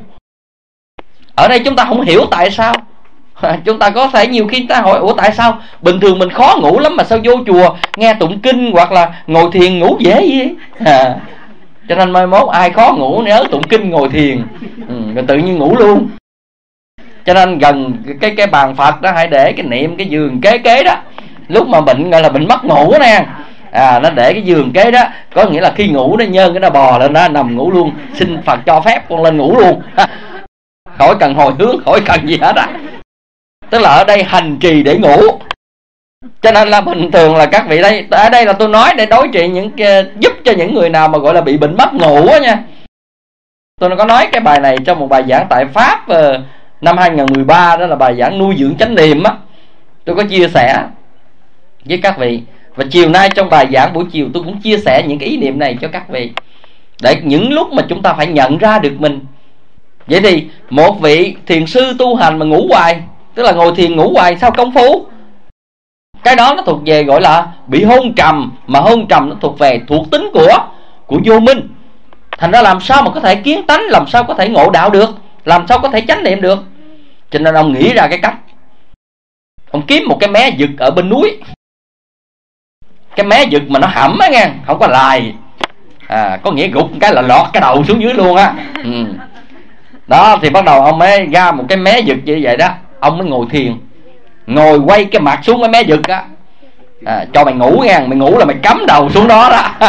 Ở đây chúng ta không hiểu tại sao. Chúng ta có thể nhiều khi chúng ta hỏi: ủa tại sao bình thường mình khó ngủ lắm mà sao vô chùa nghe tụng kinh hoặc là ngồi thiền ngủ dễ vậy? Cho nên mai mốt ai khó ngủ nhớ tụng kinh ngồi thiền, rồi tự nhiên ngủ luôn. Cho nên gần cái bàn Phật đó hãy để cái niệm cái giường kế đó. Lúc mà bệnh gọi là bệnh mất ngủ nè, nó để cái giường kế đó, có nghĩa là khi ngủ nó nhơn cái nó bò lên đó nằm ngủ luôn. Xin Phật cho phép con lên ngủ luôn. Khỏi cần hồi hướng, khỏi cần gì hết á. Tức là ở đây hành trì để ngủ. Cho nên là bình thường là các vị đây, ở đây là tôi nói để đối trị những giúp cho những người nào mà gọi là bị bệnh mất ngủ á nha. Tôi có nói cái bài này trong một bài giảng tại Pháp năm 2013, đó là bài giảng nuôi dưỡng chánh niệm á. Tôi có chia sẻ với các vị. Và chiều nay trong bài giảng buổi chiều tôi cũng chia sẻ những cái ý niệm này cho các vị. Để những lúc mà chúng ta phải nhận ra được mình Vậy thì một vị thiền sư tu hành mà ngủ hoài, tức là ngồi thiền ngủ hoài, sao công phu? Cái đó nó thuộc về gọi là bị hôn trầm. Mà hôn trầm nó thuộc tính của vô minh. Thành ra làm sao mà có thể kiến tánh, làm sao có thể ngộ đạo được, làm sao có thể chánh niệm được. Cho nên ông nghĩ ra cái cách, ông kiếm một cái mé vực ở bên núi. Cái mé vực mà nó hẩm á nghe, không có lài, có nghĩa gục cái là lọt cái đầu xuống dưới luôn á. Đó thì bắt đầu ông mới ra một cái mé vực như vậy đó. Ông mới ngồi thiền, ngồi quay cái mặt xuống cái mé vực á. Cho mày ngủ nha, mày ngủ là mày cắm đầu xuống đó đó.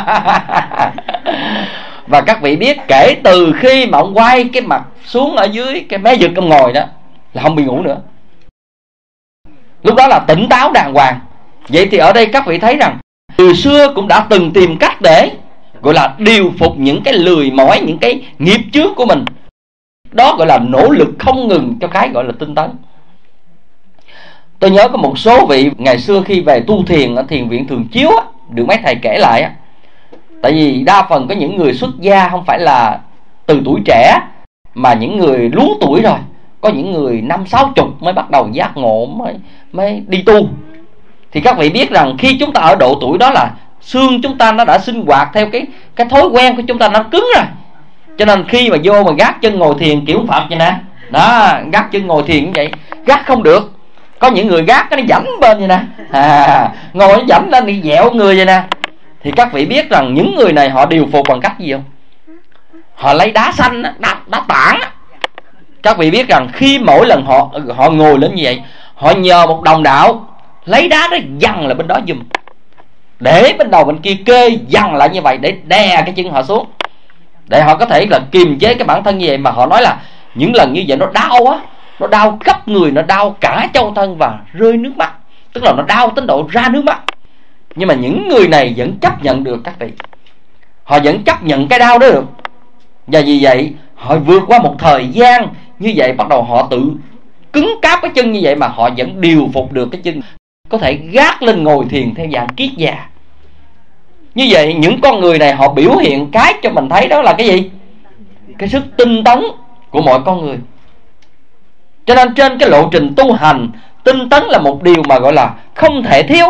Và các vị biết, kể từ khi mà ông quay cái mặt xuống ở dưới cái mé vực ông ngồi đó là không bị ngủ nữa. Lúc đó là tỉnh táo đàng hoàng. Vậy thì ở đây các vị thấy rằng từ xưa cũng đã từng tìm cách để gọi là điều phục những cái lười mỏi, những cái nghiệp chướng của mình. Đó gọi là nỗ lực không ngừng cho cái gọi là tinh tấn. Tôi nhớ có một số vị ngày xưa khi về tu thiền ở thiền viện Thường Chiếu á, được mấy thầy kể lại á. Tại vì đa phần có những người xuất gia không phải là từ tuổi trẻ, mà những người luống tuổi rồi. Có những người 50-60 mới bắt đầu giác ngộ, mới đi tu. Thì các vị biết rằng khi chúng ta ở độ tuổi đó là xương chúng ta nó đã sinh hoạt theo cái thói quen của chúng ta, nó cứng rồi. Cho nên khi mà vô mà gác chân ngồi thiền kiểu Phật vậy nè, đó, gác chân ngồi thiền như vậy, gác không được. Có những người gác cái nó dãnh bên vậy nè, ngồi nó dãnh lên đi dẹo người vậy nè. Thì các vị biết rằng những người này họ điều phục bằng cách gì không? Họ lấy đá xanh, đá tảng. Các vị biết rằng khi mỗi lần họ ngồi lên như vậy, họ nhờ một đồng đạo lấy đá đó dằn lại bên đó giùm, để bên đầu bên kia kê dằn lại như vậy để đè cái chân họ xuống, để họ có thể là kiềm chế cái bản thân như vậy. Mà họ nói là những lần như vậy nó đau á, nó đau khắp người, nó đau cả châu thân và rơi nước mắt. Tức là nó đau đến độ ra nước mắt. Nhưng mà những người này vẫn chấp nhận được các vị. Họ vẫn chấp nhận cái đau đó được. Và vì vậy họ vượt qua một thời gian như vậy, bắt đầu họ tự cứng cáp cái chân như vậy mà họ vẫn điều phục được cái chân, có thể gác lên ngồi thiền theo dạng kiết già. Như vậy những con người này họ biểu hiện cái cho mình thấy đó là cái gì? Cái sức tinh tấn của mọi con người. Cho nên trên cái lộ trình tu hành, tinh tấn là một điều mà gọi là không thể thiếu.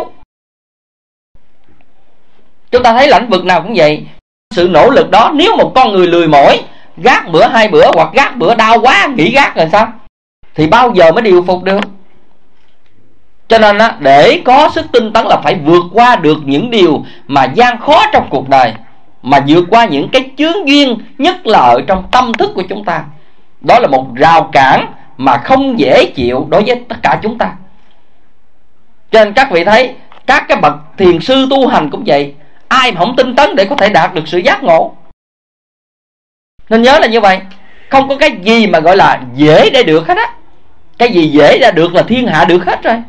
Chúng ta thấy lĩnh vực nào cũng vậy. Sự nỗ lực đó, nếu một con người lười mỏi, gác bữa 2 bữa, hoặc gác bữa đau quá nghỉ gác rồi sao, thì bao giờ mới điều phục được. Cho nên á, để có sức tinh tấn là phải vượt qua được những điều mà gian khó trong cuộc đời, mà vượt qua những cái chướng duyên, nhất là ở trong tâm thức của chúng ta. Đó là một rào cản mà không dễ chịu đối với tất cả chúng ta. Cho nên các vị thấy các cái bậc thiền sư tu hành cũng vậy, ai mà không tinh tấn để có thể đạt được sự giác ngộ. Nên nhớ là như vậy, không có cái gì mà gọi là dễ để được hết á. Cái gì dễ ra được là thiên hạ được hết rồi.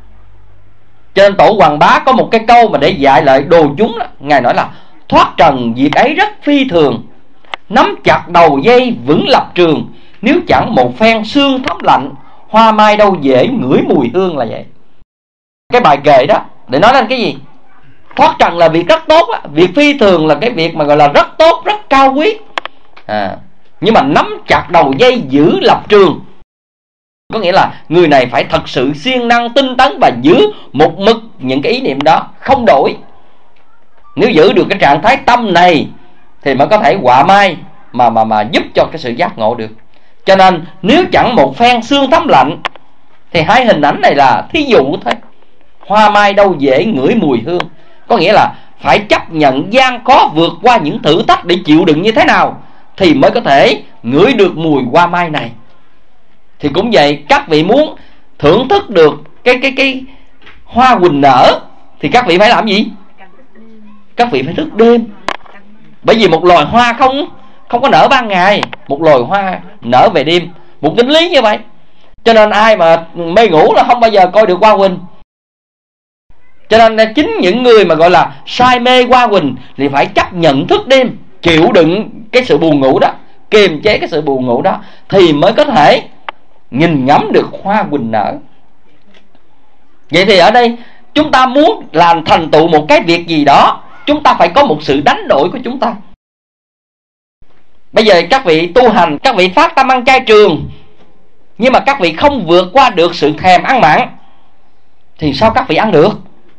Cho nên Tổ Hoàng Bá có một cái câu mà để dạy lại đồ chúng đó. Ngài nói là thoát trần việc ấy rất phi thường, nắm chặt đầu dây vững lập trường, nếu chẳng một phen xương thấm lạnh, hoa mai đâu dễ ngửi mùi hương là vậy. Cái bài kệ đó để nói lên cái gì? Thoát trần là việc rất tốt á, việc phi thường là cái việc mà gọi là rất tốt, rất cao quý. Nhưng mà nắm chặt đầu dây giữ lập trường, có nghĩa là người này phải thật sự siêng năng tinh tấn và giữ một mực những cái ý niệm đó không đổi. Nếu giữ được cái trạng thái tâm này thì mới có thể họa mai mà giúp cho cái sự giác ngộ được. Cho nên nếu chẳng một phen xương thấm lạnh, thì hai hình ảnh này là thí dụ thôi. Hoa mai đâu dễ ngửi mùi hương, có nghĩa là phải chấp nhận gian khó, vượt qua những thử thách để chịu đựng như thế nào thì mới có thể ngửi được mùi hoa mai này. Thì cũng vậy, các vị muốn thưởng thức được cái hoa huỳnh nở thì các vị phải làm gì? Các vị phải thức đêm. Bởi vì một loài hoa không có nở ban ngày, một loài hoa nở về đêm, một tính lý như vậy. Cho nên ai mà mê ngủ là không bao giờ coi được hoa huỳnh. Cho nên chính những người mà gọi là say mê hoa huỳnh thì phải chấp nhận thức đêm, chịu đựng cái sự buồn ngủ đó, kiềm chế cái sự buồn ngủ đó, thì mới có thể nhìn ngắm được hoa huỳnh nở. Vậy thì ở đây chúng ta muốn làm thành tựu một cái việc gì đó, chúng ta phải có một sự đánh đổi của chúng ta. Bây giờ các vị tu hành, các vị phát tâm ăn chay trường, nhưng mà các vị không vượt qua được sự thèm ăn mặn, thì sao các vị ăn được?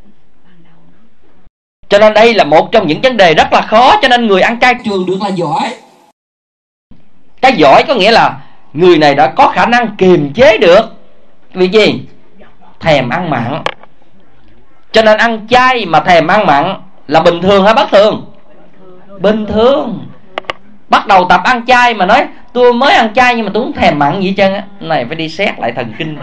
Cho nên đây là một trong những vấn đề rất là khó. Cho nên người ăn chay trường được là giỏi. Cái giỏi có nghĩa là người này đã có khả năng kiềm chế được vì gì? Thèm ăn mặn. Cho nên ăn chay mà thèm ăn mặn là bình thường hay bất thường? Bình thường. Bắt đầu tập ăn chay mà nói tôi mới ăn chay nhưng mà tôi không thèm mặn gì hết trơn á, này phải đi xét lại thần kinh.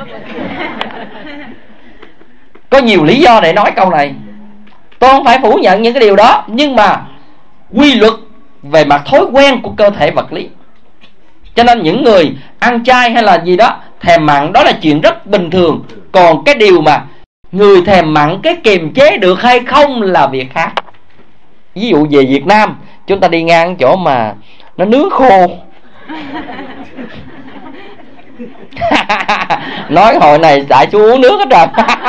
Có nhiều lý do để nói câu này. Tôi không phải phủ nhận những cái điều đó, nhưng mà quy luật về mặt thói quen của cơ thể vật lý. Cho nên những người ăn chay hay là gì đó thèm mặn, đó là chuyện rất bình thường. Còn cái điều mà người thèm mặn cái kiềm chế được hay không là việc khác. Ví dụ về Việt Nam, chúng ta đi ngang chỗ mà nó nướng khô. Nói hồi này tại chú uống nước hết rồi.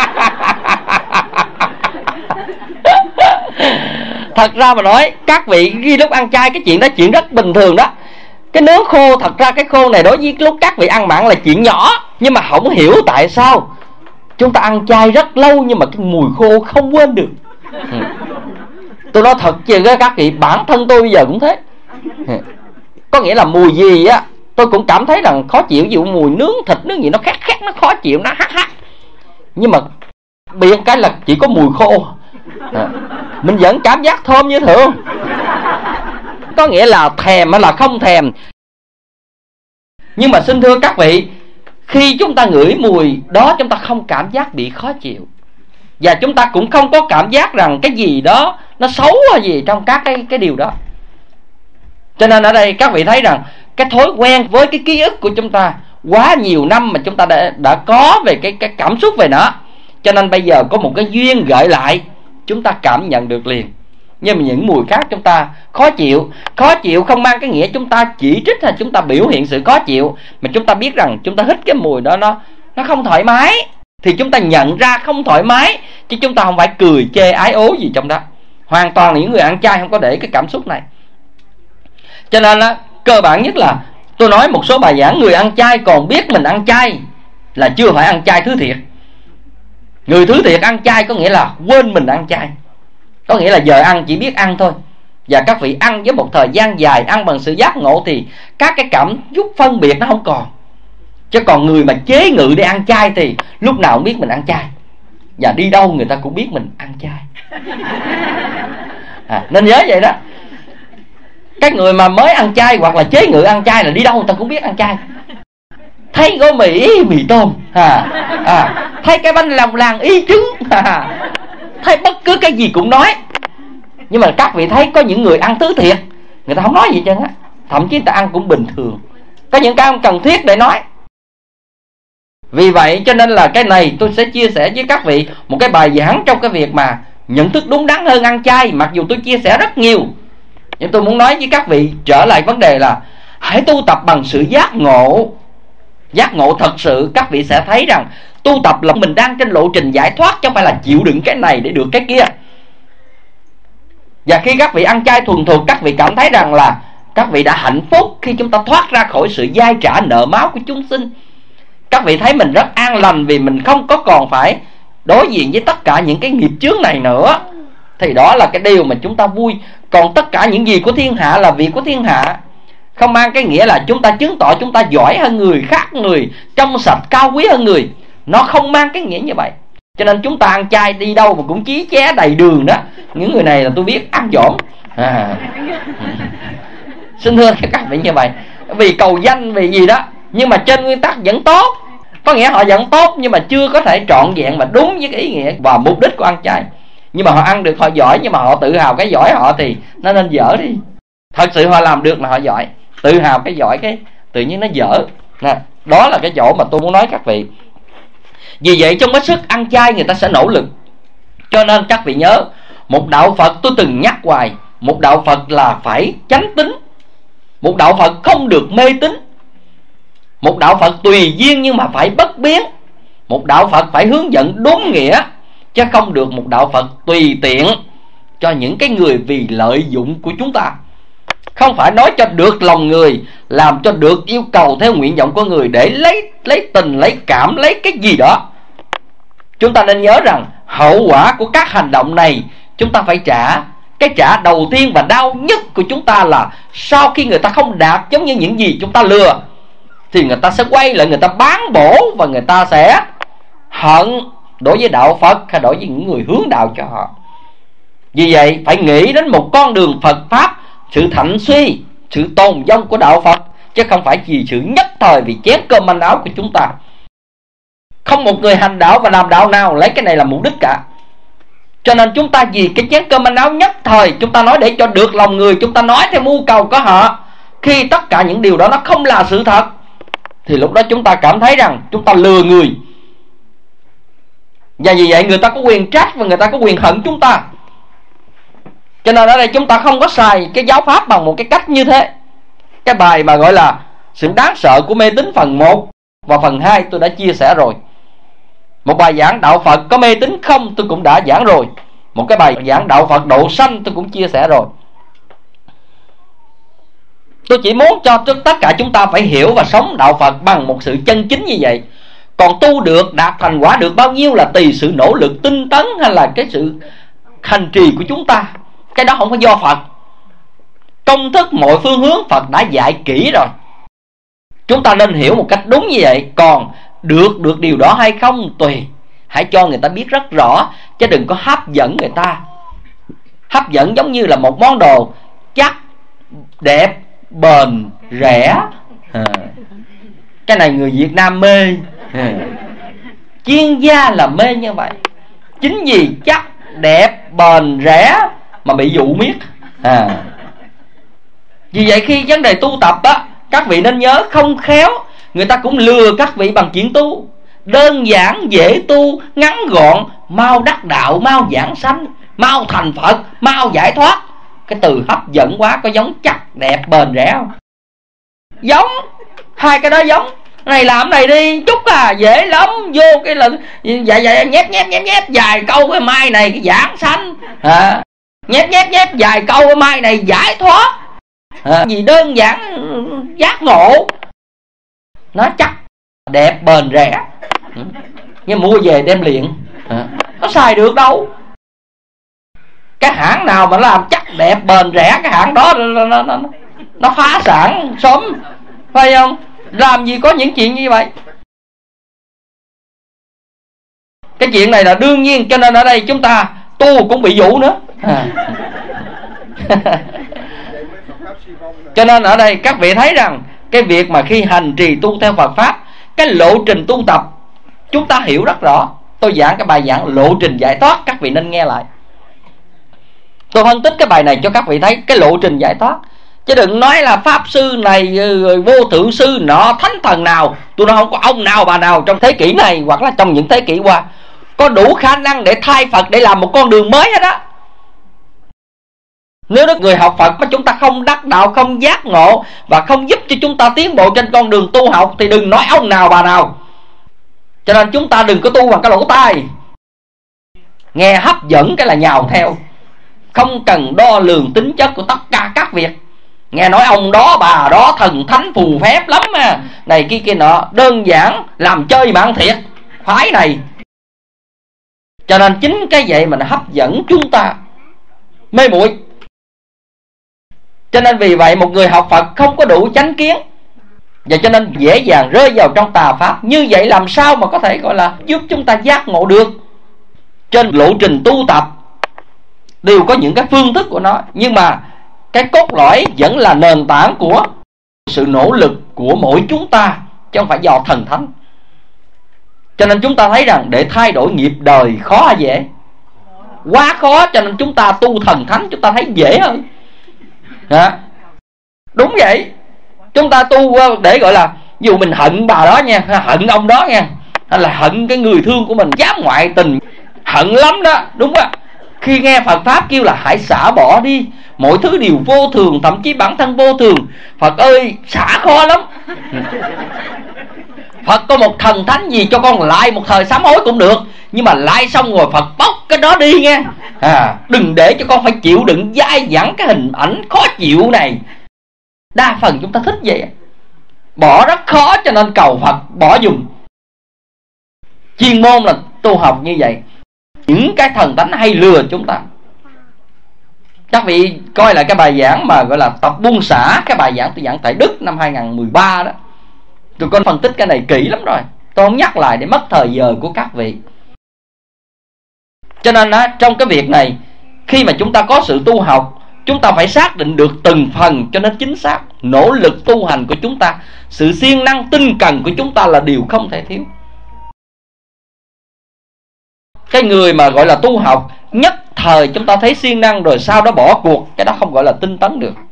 Thật ra mà nói, các vị ghi lúc ăn chay cái chuyện đó chuyện rất bình thường đó. Cái nướng khô, thật ra cái khô này đối với lúc các vị ăn mặn là chuyện nhỏ. Nhưng mà không hiểu tại sao chúng ta ăn chay rất lâu nhưng mà cái mùi khô không quên được. Tôi nói thật chứ các vị, bản thân tôi bây giờ cũng thế. Có nghĩa là mùi gì á tôi cũng cảm thấy rằng khó chịu. Ví dụ mùi nướng thịt nướng gì nó khét khét, nó khó chịu, nó hắc hắc. Nhưng mà bị cái là chỉ có mùi khô, mình vẫn cảm giác thơm như thường. Có nghĩa là thèm hay là không thèm. Nhưng mà xin thưa các vị, khi chúng ta ngửi mùi đó chúng ta không cảm giác bị khó chịu, và chúng ta cũng không có cảm giác rằng cái gì đó nó xấu hay gì trong các cái điều đó. Cho nên ở đây các vị thấy rằng cái thói quen với cái ký ức của chúng ta quá nhiều năm mà chúng ta đã có về cái cảm xúc về nó. Cho nên bây giờ có một cái duyên gợi lại, chúng ta cảm nhận được liền. Nhưng mà những mùi khác chúng ta khó chịu. Khó chịu không mang cái nghĩa chúng ta chỉ trích hay chúng ta biểu hiện sự khó chịu, mà chúng ta biết rằng chúng ta hít cái mùi đó nó không thoải mái, thì chúng ta nhận ra không thoải mái, chứ chúng ta không phải cười chê ái ố gì trong đó. Hoàn toàn là những người ăn chay không có để cái cảm xúc này. Cho nên á, cơ bản nhất là tôi nói một số bài giảng, người ăn chay còn biết mình ăn chay là chưa phải ăn chay thứ thiệt. Người thứ thiệt ăn chay có nghĩa là quên mình ăn chay, có nghĩa là giờ ăn chỉ biết ăn thôi. Và các vị ăn với một thời gian dài, ăn bằng sự giác ngộ, thì các cái cảm xúc phân biệt nó không còn. Chứ còn người mà chế ngự để ăn chay thì lúc nào cũng biết mình ăn chay, và đi đâu người ta cũng biết mình ăn chay. Nên nhớ vậy đó. Cái người mà mới ăn chay hoặc là chế ngự ăn chay là đi đâu người ta cũng biết ăn chay. Thấy gói mì tôm, thấy cái bánh lòng làng y trứng, thấy bất cứ cái gì cũng nói. Nhưng mà các vị thấy có những người ăn thứ thiệt, người ta không nói gì chứ á, thậm chí người ta ăn cũng bình thường. Có những cái không cần thiết để nói. Vì vậy cho nên là cái này tôi sẽ chia sẻ với các vị một cái bài giảng trong cái việc mà nhận thức đúng đắn hơn ăn chay. Mặc dù tôi chia sẻ rất nhiều, nhưng tôi muốn nói với các vị trở lại vấn đề là hãy tu tập bằng sự giác ngộ. Giác ngộ thật sự, các vị sẽ thấy rằng tu tập là mình đang trên lộ trình giải thoát, chứ không phải là chịu đựng cái này để được cái kia. Và khi các vị ăn chay thuần thục, các vị cảm thấy rằng là các vị đã hạnh phúc khi chúng ta thoát ra khỏi sự dai trả nợ máu của chúng sinh. Các vị thấy mình rất an lành vì mình không có còn phải đối diện với tất cả những cái nghiệp chướng này nữa. Thì đó là cái điều mà chúng ta vui. Còn tất cả những gì của thiên hạ là việc của thiên hạ, không mang cái nghĩa là chúng ta chứng tỏ chúng ta giỏi hơn người khác, người trong sạch cao quý hơn người. Nó không mang cái nghĩa như vậy. Cho nên chúng ta ăn chay đi đâu mà cũng chí ché đầy đường đó. Những người này là tôi biết ăn dỗm. Xin thưa các vị như vậy, vì cầu danh vì gì đó, nhưng mà trên nguyên tắc vẫn tốt. Có nghĩa họ vẫn tốt nhưng mà chưa có thể trọn vẹn và đúng với cái ý nghĩa và mục đích của ăn chay. Nhưng mà họ ăn được họ giỏi, nhưng mà họ tự hào cái giỏi họ thì nó nên dở đi. Thật sự họ làm được là họ giỏi, tự hào cái giỏi cái tự nhiên nó dở. Đó là cái chỗ mà tôi muốn nói các vị. Vì vậy trong cái sức ăn chay người ta sẽ nỗ lực. Cho nên các vị nhớ, một đạo Phật tôi từng nhắc hoài, một đạo Phật là phải chánh tín, một đạo Phật không được mê tín, một đạo Phật tùy duyên nhưng mà phải bất biến, một đạo Phật phải hướng dẫn đúng nghĩa, chứ không được một đạo Phật tùy tiện cho những cái người vì lợi dụng của chúng ta. không phải nói cho được lòng người, làm cho được yêu cầu theo nguyện vọng của người, để lấy tình, lấy cảm, lấy cái gì đó. Chúng ta nên nhớ rằng hậu quả của các hành động này chúng ta phải trả. Cái trả đầu tiên và đau nhất của chúng ta là sau khi người ta không đạt giống như những gì chúng ta lừa, thì người ta sẽ quay lại, người ta bán bổ, và người ta sẽ hận đối với đạo Phật hay đối với những người hướng đạo cho họ. Vì vậy phải nghĩ đến một con đường Phật Pháp, sự thạnh suy, sự tồn vong của đạo Phật, chứ không phải vì sự nhất thời, vì chén cơm manh áo của chúng ta. Không một người hành đạo và làm đạo nào lấy cái này làm mục đích cả. Cho nên chúng ta vì cái chén cơm manh áo nhất thời, chúng ta nói để cho được lòng người, chúng ta nói theo mưu cầu của họ, khi tất cả những điều đó nó không là sự thật, thì lúc đó chúng ta cảm thấy rằng chúng ta lừa người. Và vì vậy người ta có quyền trách và người ta có quyền hận chúng ta. Cho nên ở đây chúng ta không có xài cái giáo pháp bằng một cái cách như thế. Cái bài mà gọi là sự đáng sợ của mê tín phần 1 và phần 2 tôi đã chia sẻ rồi. Một bài giảng đạo Phật có mê tín không tôi cũng đã giảng rồi. Một cái bài giảng đạo Phật độ sanh tôi cũng chia sẻ rồi. Tôi chỉ muốn cho tất cả chúng ta phải hiểu và sống đạo Phật bằng một sự chân chính như vậy. Còn tu được, đạt thành quả được bao nhiêu là tùy sự nỗ lực tinh tấn hay là cái sự hành trì của chúng ta. Cái đó không có do Phật. Công thức mọi phương hướng Phật đã dạy kỹ rồi. Chúng ta nên hiểu một cách đúng như vậy. Còn được điều đó hay không tùy. Hãy cho người ta biết rất rõ, chứ đừng có hấp dẫn người ta. Hấp dẫn giống như là một món đồ chắc, đẹp, bền, rẻ. Cái này người Việt Nam mê. Chuyên gia là mê như vậy. Chính vì chắc, đẹp, bền, rẻ mà bị dụ miết. Vì vậy khi vấn đề tu tập á, các vị nên nhớ không khéo người ta cũng lừa các vị bằng chuyện tu đơn giản, dễ tu, ngắn gọn, mau đắc đạo, mau giảng sanh, mau thành Phật, mau giải thoát. Cái từ hấp dẫn quá có giống chắc, đẹp, bền, rẻ không? Giống. Hai cái đó giống. Này làm này đi chút dễ lắm. Vô cái là dạ nhép vài câu cái mai này cái giảng sanh, nhép vài câu cái mai này giải thoát, gì đơn giản giác ngộ. Nó chắc, đẹp, bền, rẻ, nhưng mua về đem luyện, có xài được đâu. Cái hãng nào mà làm chắc, đẹp, bền, rẻ, cái hãng đó nó phá sản sớm, phải không? Làm gì có những chuyện như vậy. Cái chuyện này là đương nhiên. Cho nên ở đây chúng ta tu cũng bị dụ nữa. Cho nên ở đây các vị thấy rằng cái việc mà khi hành trì tu theo Phật Pháp, cái lộ trình tu tập chúng ta hiểu rất rõ. Tôi giảng cái bài giảng lộ trình giải thoát, các vị nên nghe lại. Tôi phân tích cái bài này cho các vị thấy cái lộ trình giải thoát. Chứ đừng nói là pháp sư này, vô thượng sư nọ, thánh thần nào. Tôi nói không có ông nào bà nào trong thế kỷ này hoặc là trong những thế kỷ qua có đủ khả năng để thay Phật, để làm một con đường mới hết á. Nếu người học Phật mà chúng ta không đắc đạo, không giác ngộ và không giúp cho chúng ta tiến bộ trên con đường tu học, thì đừng nói ông nào bà nào. Cho nên chúng ta đừng có tu bằng cái lỗ tai, nghe hấp dẫn cái là nhào theo, không cần đo lường tính chất của tất cả các việc. Nghe nói ông đó bà đó thần thánh phù phép lắm này kia nọ, đơn giản làm chơi mà ăn thiệt phái này. Cho nên chính cái vậy mà nó hấp dẫn chúng ta mê muội. Cho nên vì vậy một người học Phật không có đủ chánh kiến, và cho nên dễ dàng rơi vào trong tà pháp. Như vậy làm sao mà có thể gọi là giúp chúng ta giác ngộ được? Trên lộ trình tu tập đều có những cái phương thức của nó, nhưng mà cái cốt lõi vẫn là nền tảng của sự nỗ lực của mỗi chúng ta, chứ không phải do thần thánh. Cho nên chúng ta thấy rằng để thay đổi nghiệp đời khó hay dễ? Quá khó. Cho nên chúng ta tu thần thánh chúng ta thấy dễ hơn. Đúng vậy. Chúng ta tu để gọi là dù mình hận bà đó nha, hận ông đó nha, hay là hận cái người thương của mình, dám ngoại tình, hận lắm đó, đúng không? Khi nghe Phật Pháp kêu là hãy xả bỏ đi, mọi thứ đều vô thường, thậm chí bản thân vô thường. Phật ơi, xả khó lắm. Phật có một thần thánh gì cho con lại một thời sám hối cũng được, nhưng mà lại xong rồi Phật bóc cái đó đi nha. Đừng để cho con phải chịu đựng dai dẳng cái hình ảnh khó chịu này. Đa phần chúng ta thích vậy. Bỏ rất khó cho nên cầu Phật bỏ dùm. Chuyên môn là tu học như vậy. Những cái thần thánh hay lừa chúng ta. Các vị coi lại cái bài giảng mà gọi là tập buông xả, cái bài giảng tôi giảng tại Đức năm 2013 đó. Tôi có phân tích cái này kỹ lắm rồi, tôi không nhắc lại để mất thời giờ của các vị. Cho nên trong cái việc này, khi mà chúng ta có sự tu học, chúng ta phải xác định được từng phần cho nó chính xác. Nỗ lực tu hành của chúng ta, sự siêng năng tinh cần của chúng ta là điều không thể thiếu. Cái người mà gọi là tu học nhất thời chúng ta thấy siêng năng rồi sau đó bỏ cuộc, cái đó không gọi là tinh tấn được.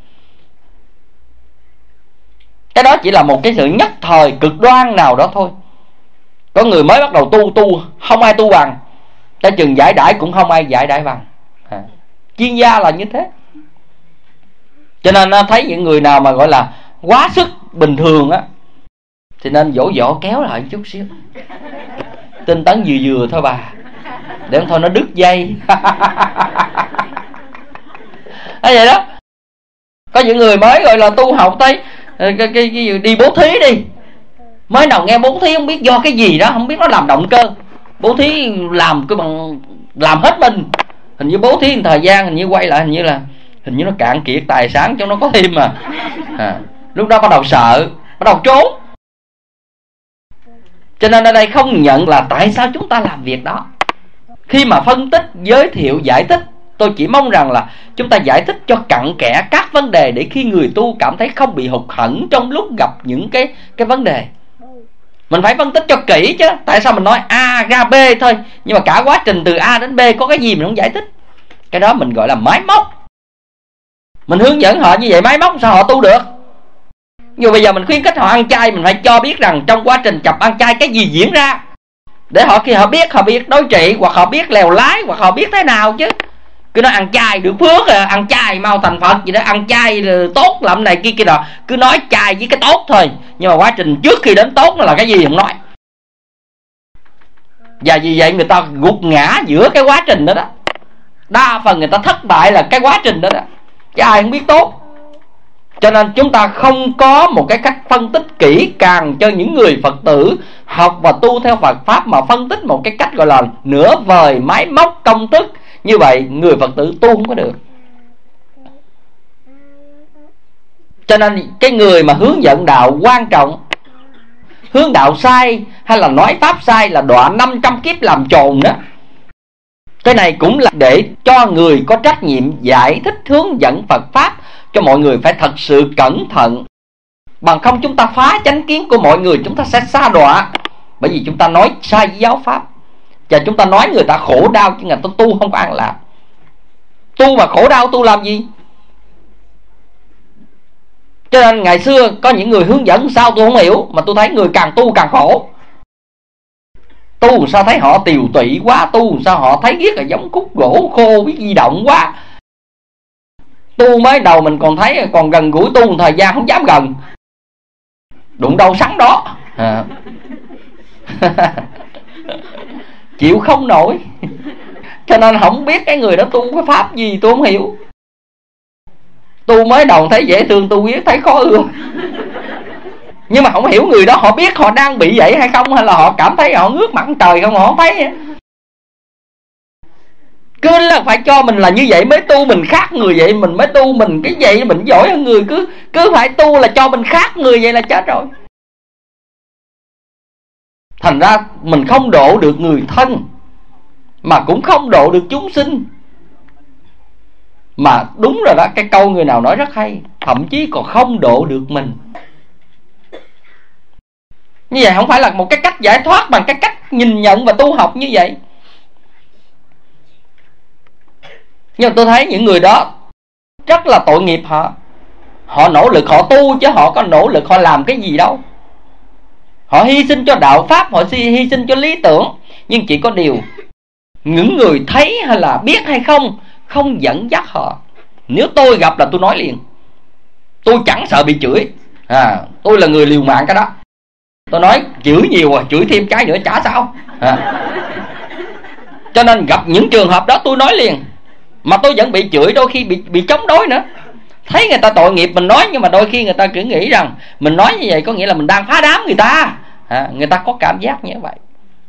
Cái đó chỉ là một cái sự nhất thời cực đoan nào đó thôi. Có người mới bắt đầu tu không ai tu bằng, cái chừng giải đãi cũng không ai giải đãi bằng. Chuyên gia là như thế. Cho nên thấy những người nào mà gọi là quá sức bình thường á, thì nên dỗ kéo lại chút xíu. Tinh tấn vừa thôi bà, để thôi nó đứt dây. Vậy đó. Có những người mới gọi là tu học thấy cái đi bố thí đi, mới đầu nghe bố thí không biết do cái gì đó, không biết nó làm động cơ. Bố thí làm cái bằng làm hết mình. Hình như bố thí một thời gian, hình như quay lại hình như nó cạn kiệt tài sản cho nó có thêm mà. Lúc đó bắt đầu sợ, bắt đầu trốn. Cho nên ở đây không nhận là tại sao chúng ta làm việc đó. Khi mà phân tích, giới thiệu, giải thích, tôi chỉ mong rằng là chúng ta giải thích cho cặn kẽ các vấn đề, để khi người tu cảm thấy không bị hụt hẫng trong lúc gặp những cái vấn đề. Mình phải phân tích cho kỹ chứ. Tại sao mình nói A ra B thôi, nhưng mà cả quá trình từ A đến B có cái gì mình không giải thích? Cái đó mình gọi là máy móc. Mình hướng dẫn họ như vậy máy móc sao họ tu được? Nhưng bây giờ mình khuyến khích họ ăn chay, mình phải cho biết rằng trong quá trình chập ăn chay cái gì diễn ra, để họ khi họ biết đối trị, hoặc họ biết lèo lái, hoặc họ biết thế nào chứ. Cứ nói ăn chay được phước, ăn chay mau thành Phật gì đó, ăn chay tốt làm này kia đó. Cứ nói chay với cái tốt thôi, nhưng mà quá trình trước khi đến tốt nó là cái gì không nói. Và vì vậy người ta gục ngã giữa cái quá trình đó đó. Đa phần người ta thất bại là cái quá trình đó đó, chứ ai không biết tốt. Cho nên chúng ta không có một cái cách phân tích kỹ càng cho những người Phật tử học và tu theo Phật Pháp, mà phân tích một cái cách gọi là nửa vời máy móc công thức. Như vậy người Phật tử tu không có được. Cho nên cái người mà hướng dẫn đạo quan trọng. Hướng đạo sai hay là nói Pháp sai là đọa 500 kiếp làm chồn đó. Cái này cũng là để cho người có trách nhiệm giải thích hướng dẫn Phật Pháp cho mọi người phải thật sự cẩn thận. Bằng không chúng ta phá chánh kiến của mọi người, chúng ta sẽ sa đọa. Bởi vì chúng ta nói sai với giáo Pháp, và chúng ta nói người ta khổ đau chứ người ta tu không có an lạc. Tu mà khổ đau tu làm gì? Cho nên ngày xưa có những người hướng dẫn sao tôi không hiểu, mà tôi thấy người càng tu càng khổ. Tu sao thấy họ tiều tụy quá, tu sao họ thấy biết là giống khúc gỗ khô biết di động quá. Tu mới đầu mình còn thấy còn gần gũi, tu một thời gian không dám gần, đụng đâu sắn đó. Chịu không nổi. Cho nên không biết cái người đó tu cái pháp gì tôi không hiểu. Tu mới đầu thấy dễ thương, tu biết thấy khó ưa. Nhưng mà không hiểu người đó họ biết họ đang bị vậy hay không, hay là họ cảm thấy họ ngước mặt trời không, họ không thấy. Cứ là phải cho mình là như vậy mới tu, mình khác người vậy mình mới tu, mình cái vậy mình giỏi hơn người, cứ phải tu là cho mình khác người vậy là chết rồi. Thành ra mình không độ được người thân, mà cũng không độ được chúng sinh. Mà đúng rồi đó, cái câu người nào nói rất hay, thậm chí còn không độ được mình. Như vậy không phải là một cái cách giải thoát bằng cái cách nhìn nhận và tu học như vậy. Nhưng mà tôi thấy những người đó rất là tội nghiệp họ. Họ nỗ lực họ tu chứ họ có nỗ lực họ làm cái gì đâu. Họ hy sinh cho đạo Pháp, họ hy sinh cho lý tưởng. Nhưng chỉ có điều những người thấy hay là biết hay không dẫn dắt họ. Nếu tôi gặp là tôi nói liền, tôi chẳng sợ bị chửi. Tôi là người liều mạng cái đó. Tôi nói chửi nhiều rồi, chửi thêm cái nữa chả sao. Cho nên gặp những trường hợp đó tôi nói liền. Mà tôi vẫn bị chửi, đôi khi bị chống đối nữa. thấy người ta tội nghiệp mình nói, nhưng mà đôi khi người ta cứ nghĩ rằng mình nói như vậy có nghĩa là mình đang phá đám người ta. Người ta có cảm giác như vậy.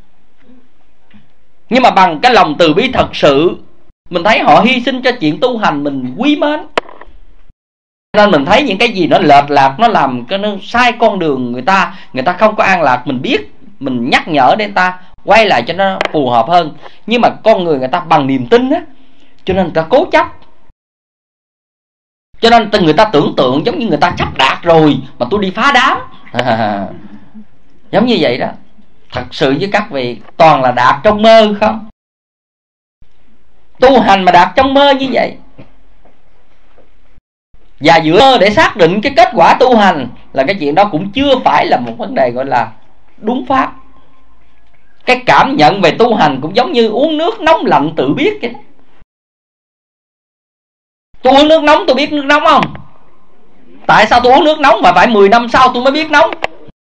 Nhưng mà bằng cái lòng từ bi thật sự, mình thấy họ hy sinh cho chuyện tu hành, mình quý mến. Nên mình thấy những cái gì nó lệch lạc, nó làm cái nó sai con đường người ta không có an lạc, mình biết, mình nhắc nhở để người ta quay lại cho nó phù hợp hơn. Nhưng mà con người ta bằng niềm tin á, cho nên người ta cố chấp. Cho nên người ta tưởng tượng giống như người ta sắp đạt rồi mà tôi đi phá đám. Giống như vậy đó. Thật sự với các vị, toàn là đạt trong mơ không. Tu hành mà đạt trong mơ như vậy, và dựa mơ để xác định cái kết quả tu hành, là cái chuyện đó cũng chưa phải là một vấn đề gọi là đúng pháp. Cái cảm nhận về tu hành cũng giống như uống nước nóng lạnh tự biết vậy. Tôi uống nước nóng tôi biết nước nóng không? Tại sao tôi uống nước nóng mà phải 10 năm sau tôi mới biết nóng?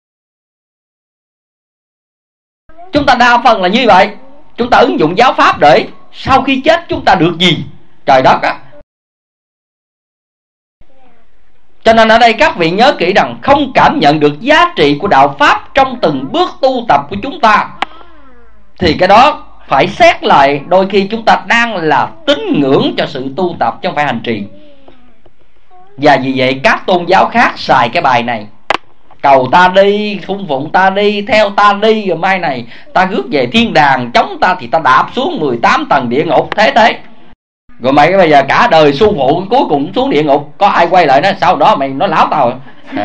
Chúng ta đa phần là như vậy. Chúng ta ứng dụng giáo pháp để sau khi chết chúng ta được gì? Trời đất á. Cho nên ở đây các vị nhớ kỹ rằng không cảm nhận được giá trị của đạo pháp trong từng bước tu tập của chúng ta, thì cái đó phải xét lại. Đôi khi chúng ta đang là tín ngưỡng cho sự tu tập chứ không phải hành trì. Và vì vậy các tôn giáo khác xài cái bài này: cầu ta đi, cung phụng ta đi, theo ta đi, rồi mai này ta rước về thiên đàng, chống ta thì ta đạp xuống 18 tầng địa ngục. Thế rồi mày bây giờ cả đời su phụ cuối cùng xuống địa ngục, có ai quay lại nói sau đó mày nói láo tao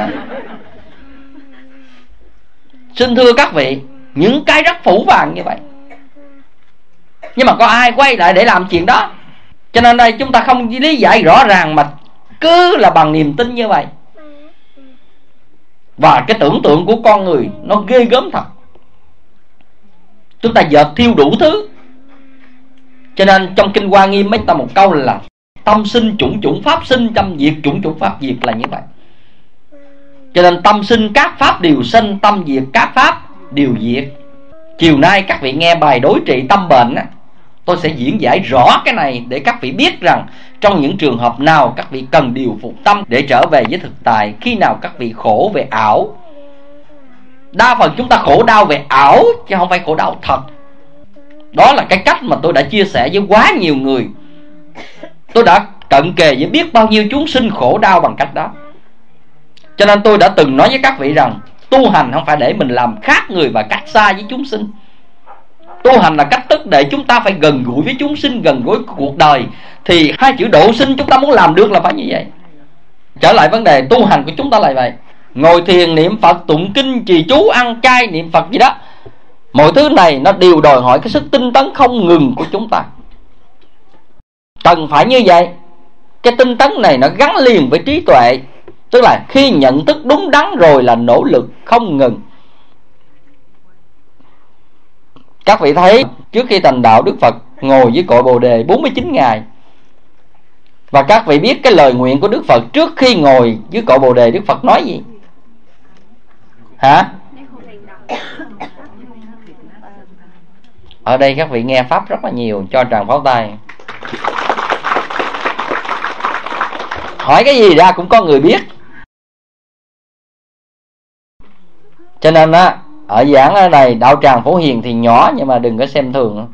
Xin thưa các vị, những cái rất phủ vàng như vậy, nhưng mà có ai quay lại để làm chuyện đó? Cho nên đây chúng ta không lý giải rõ ràng mà cứ là bằng niềm tin như vậy. Và cái tưởng tượng của con người nó ghê gớm thật. Chúng ta dệt thiêu đủ thứ. Cho nên trong Kinh Hoa Nghiêm mấy ta một câu là tâm sinh chủng chủng pháp sinh, tâm diệt chủng chủng pháp diệt, là như vậy. Cho nên tâm sinh các pháp đều sinh, tâm diệt các pháp đều diệt. Chiều nay các vị nghe bài đối trị tâm bệnh á, tôi sẽ diễn giải rõ cái này để các vị biết rằng trong những trường hợp nào các vị cần điều phục tâm để trở về với thực tại, khi nào các vị khổ về ảo. Đa phần chúng ta khổ đau về ảo chứ không phải khổ đau thật. Đó là cái cách mà tôi đã chia sẻ với quá nhiều người. Tôi đã cận kề với biết bao nhiêu chúng sinh khổ đau bằng cách đó. Cho nên tôi đã từng nói với các vị rằng tu hành không phải để mình làm khác người và cách xa với chúng sinh. Tu hành là cách thức để chúng ta phải gần gũi với chúng sinh, gần gũi cuộc đời. Thì hai chữ độ sinh chúng ta muốn làm được là phải như vậy. Trở lại vấn đề tu hành của chúng ta là vậy. Ngồi thiền, niệm Phật, tụng kinh, trì chú, ăn chay, niệm Phật gì đó, mọi thứ này nó đều đòi hỏi cái sức tinh tấn không ngừng của chúng ta. Cần phải như vậy. Cái tinh tấn này nó gắn liền với trí tuệ. Tức là khi nhận thức đúng đắn rồi là nỗ lực không ngừng. Các vị thấy trước khi thành đạo Đức Phật ngồi với cội Bồ Đề 49 ngày. Và các vị biết cái lời nguyện của Đức Phật trước khi ngồi với cội Bồ Đề, Đức Phật nói gì? Hả? Ở đây các vị nghe pháp rất là nhiều, cho tràng pháo tay. Hỏi cái gì ra cũng có người biết. Cho nên á, ở giảng ở này đạo tràng Phổ Hiền thì nhỏ, nhưng mà đừng có xem thường.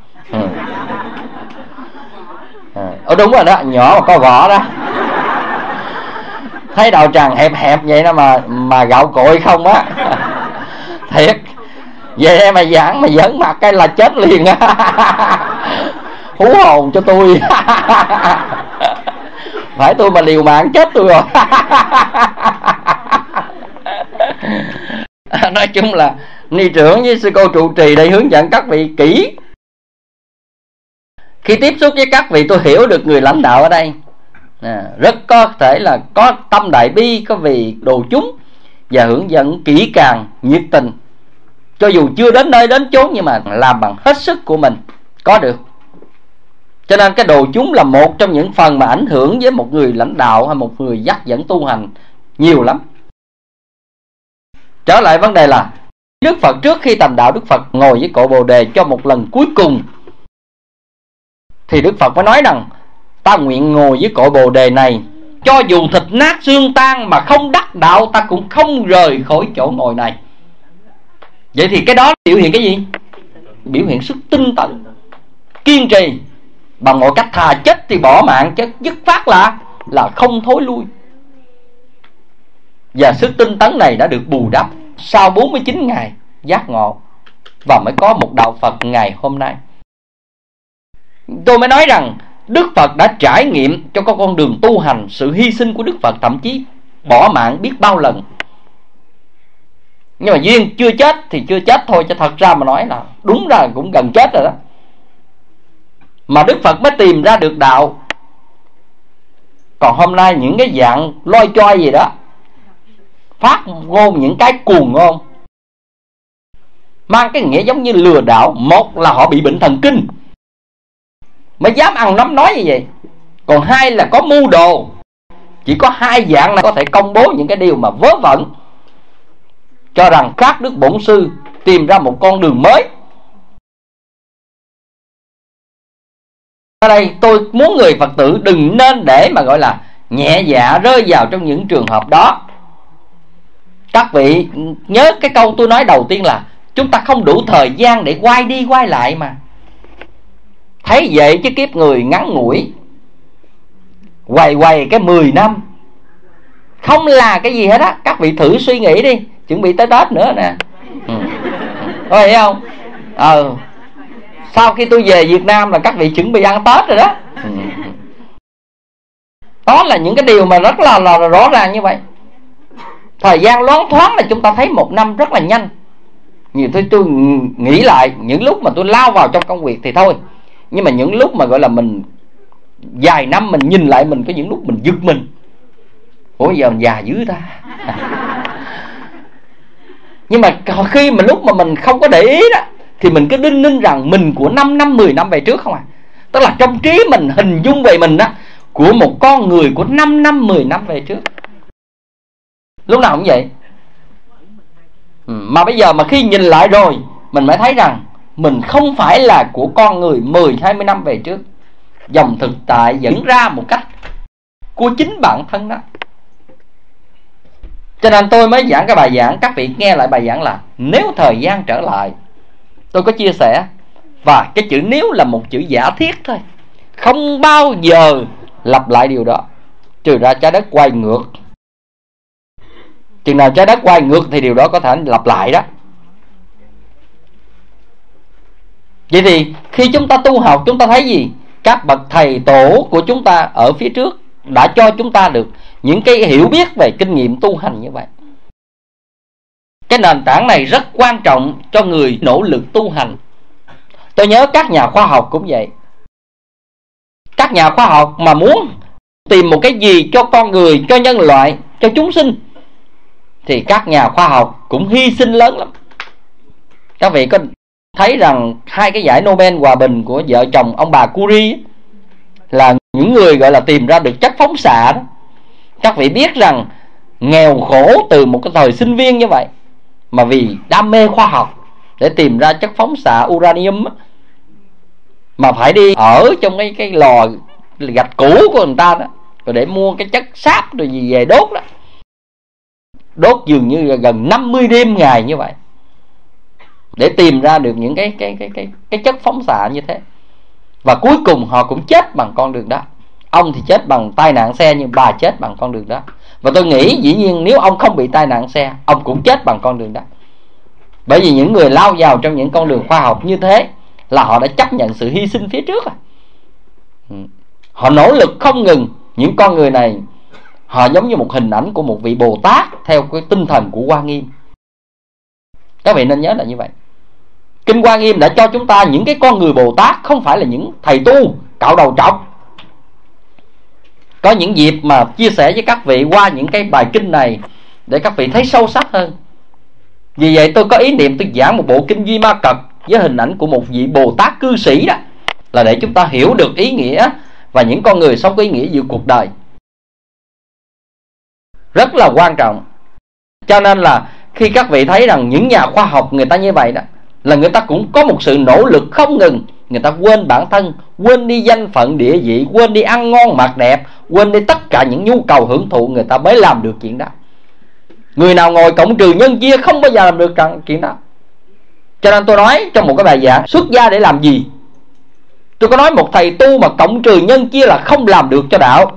Đúng rồi đó, nhỏ mà có vỏ đó. Thấy đạo tràng hẹp hẹp vậy đó mà gạo cội không á. Thiệt. Vậy mà giảng mà giỡn mặt cái là chết liền á. Hú hồn cho tôi. Phải tôi mà liều mạng chết tôi rồi. Nói chung là ni trưởng với sư cô trụ trì đây hướng dẫn các vị kỹ. Khi tiếp xúc với các vị tôi hiểu được người lãnh đạo ở đây rất có thể là có tâm đại bi, có vì đồ chúng, và hướng dẫn kỹ càng, nhiệt tình. Cho dù chưa đến nơi đến chốn nhưng mà làm bằng hết sức của mình có được. Cho nên cái đồ chúng là một trong những phần mà ảnh hưởng với một người lãnh đạo hay một người dắt dẫn tu hành nhiều lắm. Trở lại vấn đề là Đức Phật trước khi thành đạo, Đức Phật ngồi với cội Bồ Đề cho một lần cuối cùng, thì Đức Phật mới nói rằng ta nguyện ngồi với cội Bồ Đề này cho dù thịt nát xương tan mà không đắc đạo, ta cũng không rời khỏi chỗ ngồi này. Vậy thì cái đó biểu hiện cái gì? Biểu hiện sức tinh tấn, kiên trì bằng mọi cách, thà chết thì bỏ mạng chứ dứt phát là không thối lui. Và sức tinh tấn này đã được bù đắp sau 49 ngày giác ngộ, và mới có một đạo Phật ngày hôm nay. Tôi mới nói rằng Đức Phật đã trải nghiệm cho con đường tu hành sự hy sinh của Đức Phật, thậm chí bỏ mạng biết bao lần. Nhưng mà duyên chưa chết thì chưa chết thôi, chứ thật ra mà nói là đúng ra cũng gần chết rồi đó. Mà Đức Phật mới tìm ra được đạo. Còn hôm nay những cái dạng loi choi gì đó, phát ngôn những cái cuồng ngôn, mang cái nghĩa giống như lừa đảo. Một là họ bị bệnh thần kinh mới dám ăn nắm nói như vậy, còn hai là có mưu đồ. Chỉ có hai dạng này có thể công bố những cái điều mà vớ vẩn, cho rằng các đức bổn sư tìm ra một con đường mới. Ở đây tôi muốn người Phật tử đừng nên để mà gọi là nhẹ dạ rơi vào trong những trường hợp đó. Các vị nhớ cái câu tôi nói đầu tiên là chúng ta không đủ thời gian để quay đi quay lại mà. Thấy vậy chứ kiếp người ngắn ngủi, quầy cái 10 năm không là cái gì hết á. Các vị thử suy nghĩ đi, chuẩn bị tới Tết nữa nè. Có hiểu không? Sau khi tôi về Việt Nam là các vị chuẩn bị ăn Tết rồi đó. Đó là những cái điều mà rất là rõ ràng như vậy. Thời gian loáng thoáng là chúng ta thấy một năm rất là nhanh. Nhiều thứ tôi nghĩ lại những lúc mà tôi lao vào trong công việc thì thôi, nhưng mà những lúc mà gọi là mình vài năm mình nhìn lại, mình có những lúc mình giật mình. Ủa giờ mình già dữ ta. Nhưng mà khi mà lúc mà mình không có để ý đó, thì mình cứ đinh ninh rằng mình của 5 năm 10 năm về trước không à. Tức là trong trí mình hình dung về mình đó, của một con người của 5 năm 10 năm về trước. Lúc nào cũng vậy. Mà bây giờ mà khi nhìn lại rồi, mình mới thấy rằng mình không phải là của con người 10-20 năm về trước. Dòng thực tại dẫn ra một cách của chính bản thân đó. Cho nên tôi mới giảng cái bài giảng, các vị nghe lại bài giảng là nếu thời gian trở lại. Tôi có chia sẻ, và cái chữ nếu là một chữ giả thiết thôi, không bao giờ lặp lại điều đó, trừ ra trái đất quay ngược. Chừng nào trái đất quay ngược thì điều đó có thể lặp lại đó. Vậy thì khi chúng ta tu học, chúng ta thấy gì? Các bậc thầy tổ của chúng ta ở phía trước đã cho chúng ta được những cái hiểu biết về kinh nghiệm tu hành như vậy. Cái nền tảng này rất quan trọng cho người nỗ lực tu hành. Tôi nhớ các nhà khoa học cũng vậy. Các nhà khoa học mà muốn tìm một cái gì cho con người, cho nhân loại, cho chúng sinh, thì các nhà khoa học cũng hy sinh lớn lắm. Các vị có thấy rằng 2 cái giải Nobel hòa bình của vợ chồng ông bà Curie là những người gọi là tìm ra được chất phóng xạ đó. Các vị biết rằng nghèo khổ từ một cái thời sinh viên như vậy, mà vì đam mê khoa học để tìm ra chất phóng xạ uranium đó, mà phải đi ở trong cái lò gạch cũ của người ta đó, rồi để mua cái chất sáp rồi gì về đốt đó. Đốt dường như là gần 50 đêm ngày như vậy để tìm ra được những cái chất phóng xạ như thế. Và cuối cùng họ cũng chết bằng con đường đó. Ông thì chết bằng tai nạn xe, nhưng bà chết bằng con đường đó. Và tôi nghĩ dĩ nhiên nếu ông không bị tai nạn xe, ông cũng chết bằng con đường đó. Bởi vì những người lao vào trong những con đường khoa học như thế là họ đã chấp nhận sự hy sinh phía trước. Họ nỗ lực không ngừng. Những con người này họ giống như một hình ảnh của một vị Bồ Tát theo cái tinh thần của Hoa Nghiêm. Các vị nên nhớ là như vậy. Kinh Hoa Nghiêm đã cho chúng ta những cái con người Bồ Tát, không phải là những thầy tu cạo đầu trọc. Có những dịp mà chia sẻ với các vị qua những cái bài kinh này để các vị thấy sâu sắc hơn. Vì vậy tôi có ý niệm tôi giảng một bộ kinh Duy Ma Cật với hình ảnh của một vị Bồ Tát cư sĩ đó, là để chúng ta hiểu được ý nghĩa và những con người sống có ý nghĩa giữa cuộc đời. Rất là quan trọng. Cho nên là khi các vị thấy rằng những nhà khoa học người ta như vậy đó, là người ta cũng có một sự nỗ lực không ngừng. Người ta quên bản thân, quên đi danh phận địa vị, quên đi ăn ngon mặc đẹp, quên đi tất cả những nhu cầu hưởng thụ, người ta mới làm được chuyện đó. Người nào ngồi cộng trừ nhân chia không bao giờ làm được chuyện đó. Cho nên tôi nói trong một cái bài giảng xuất gia để làm gì, tôi có nói một thầy tu mà cộng trừ nhân chia là không làm được cho đạo.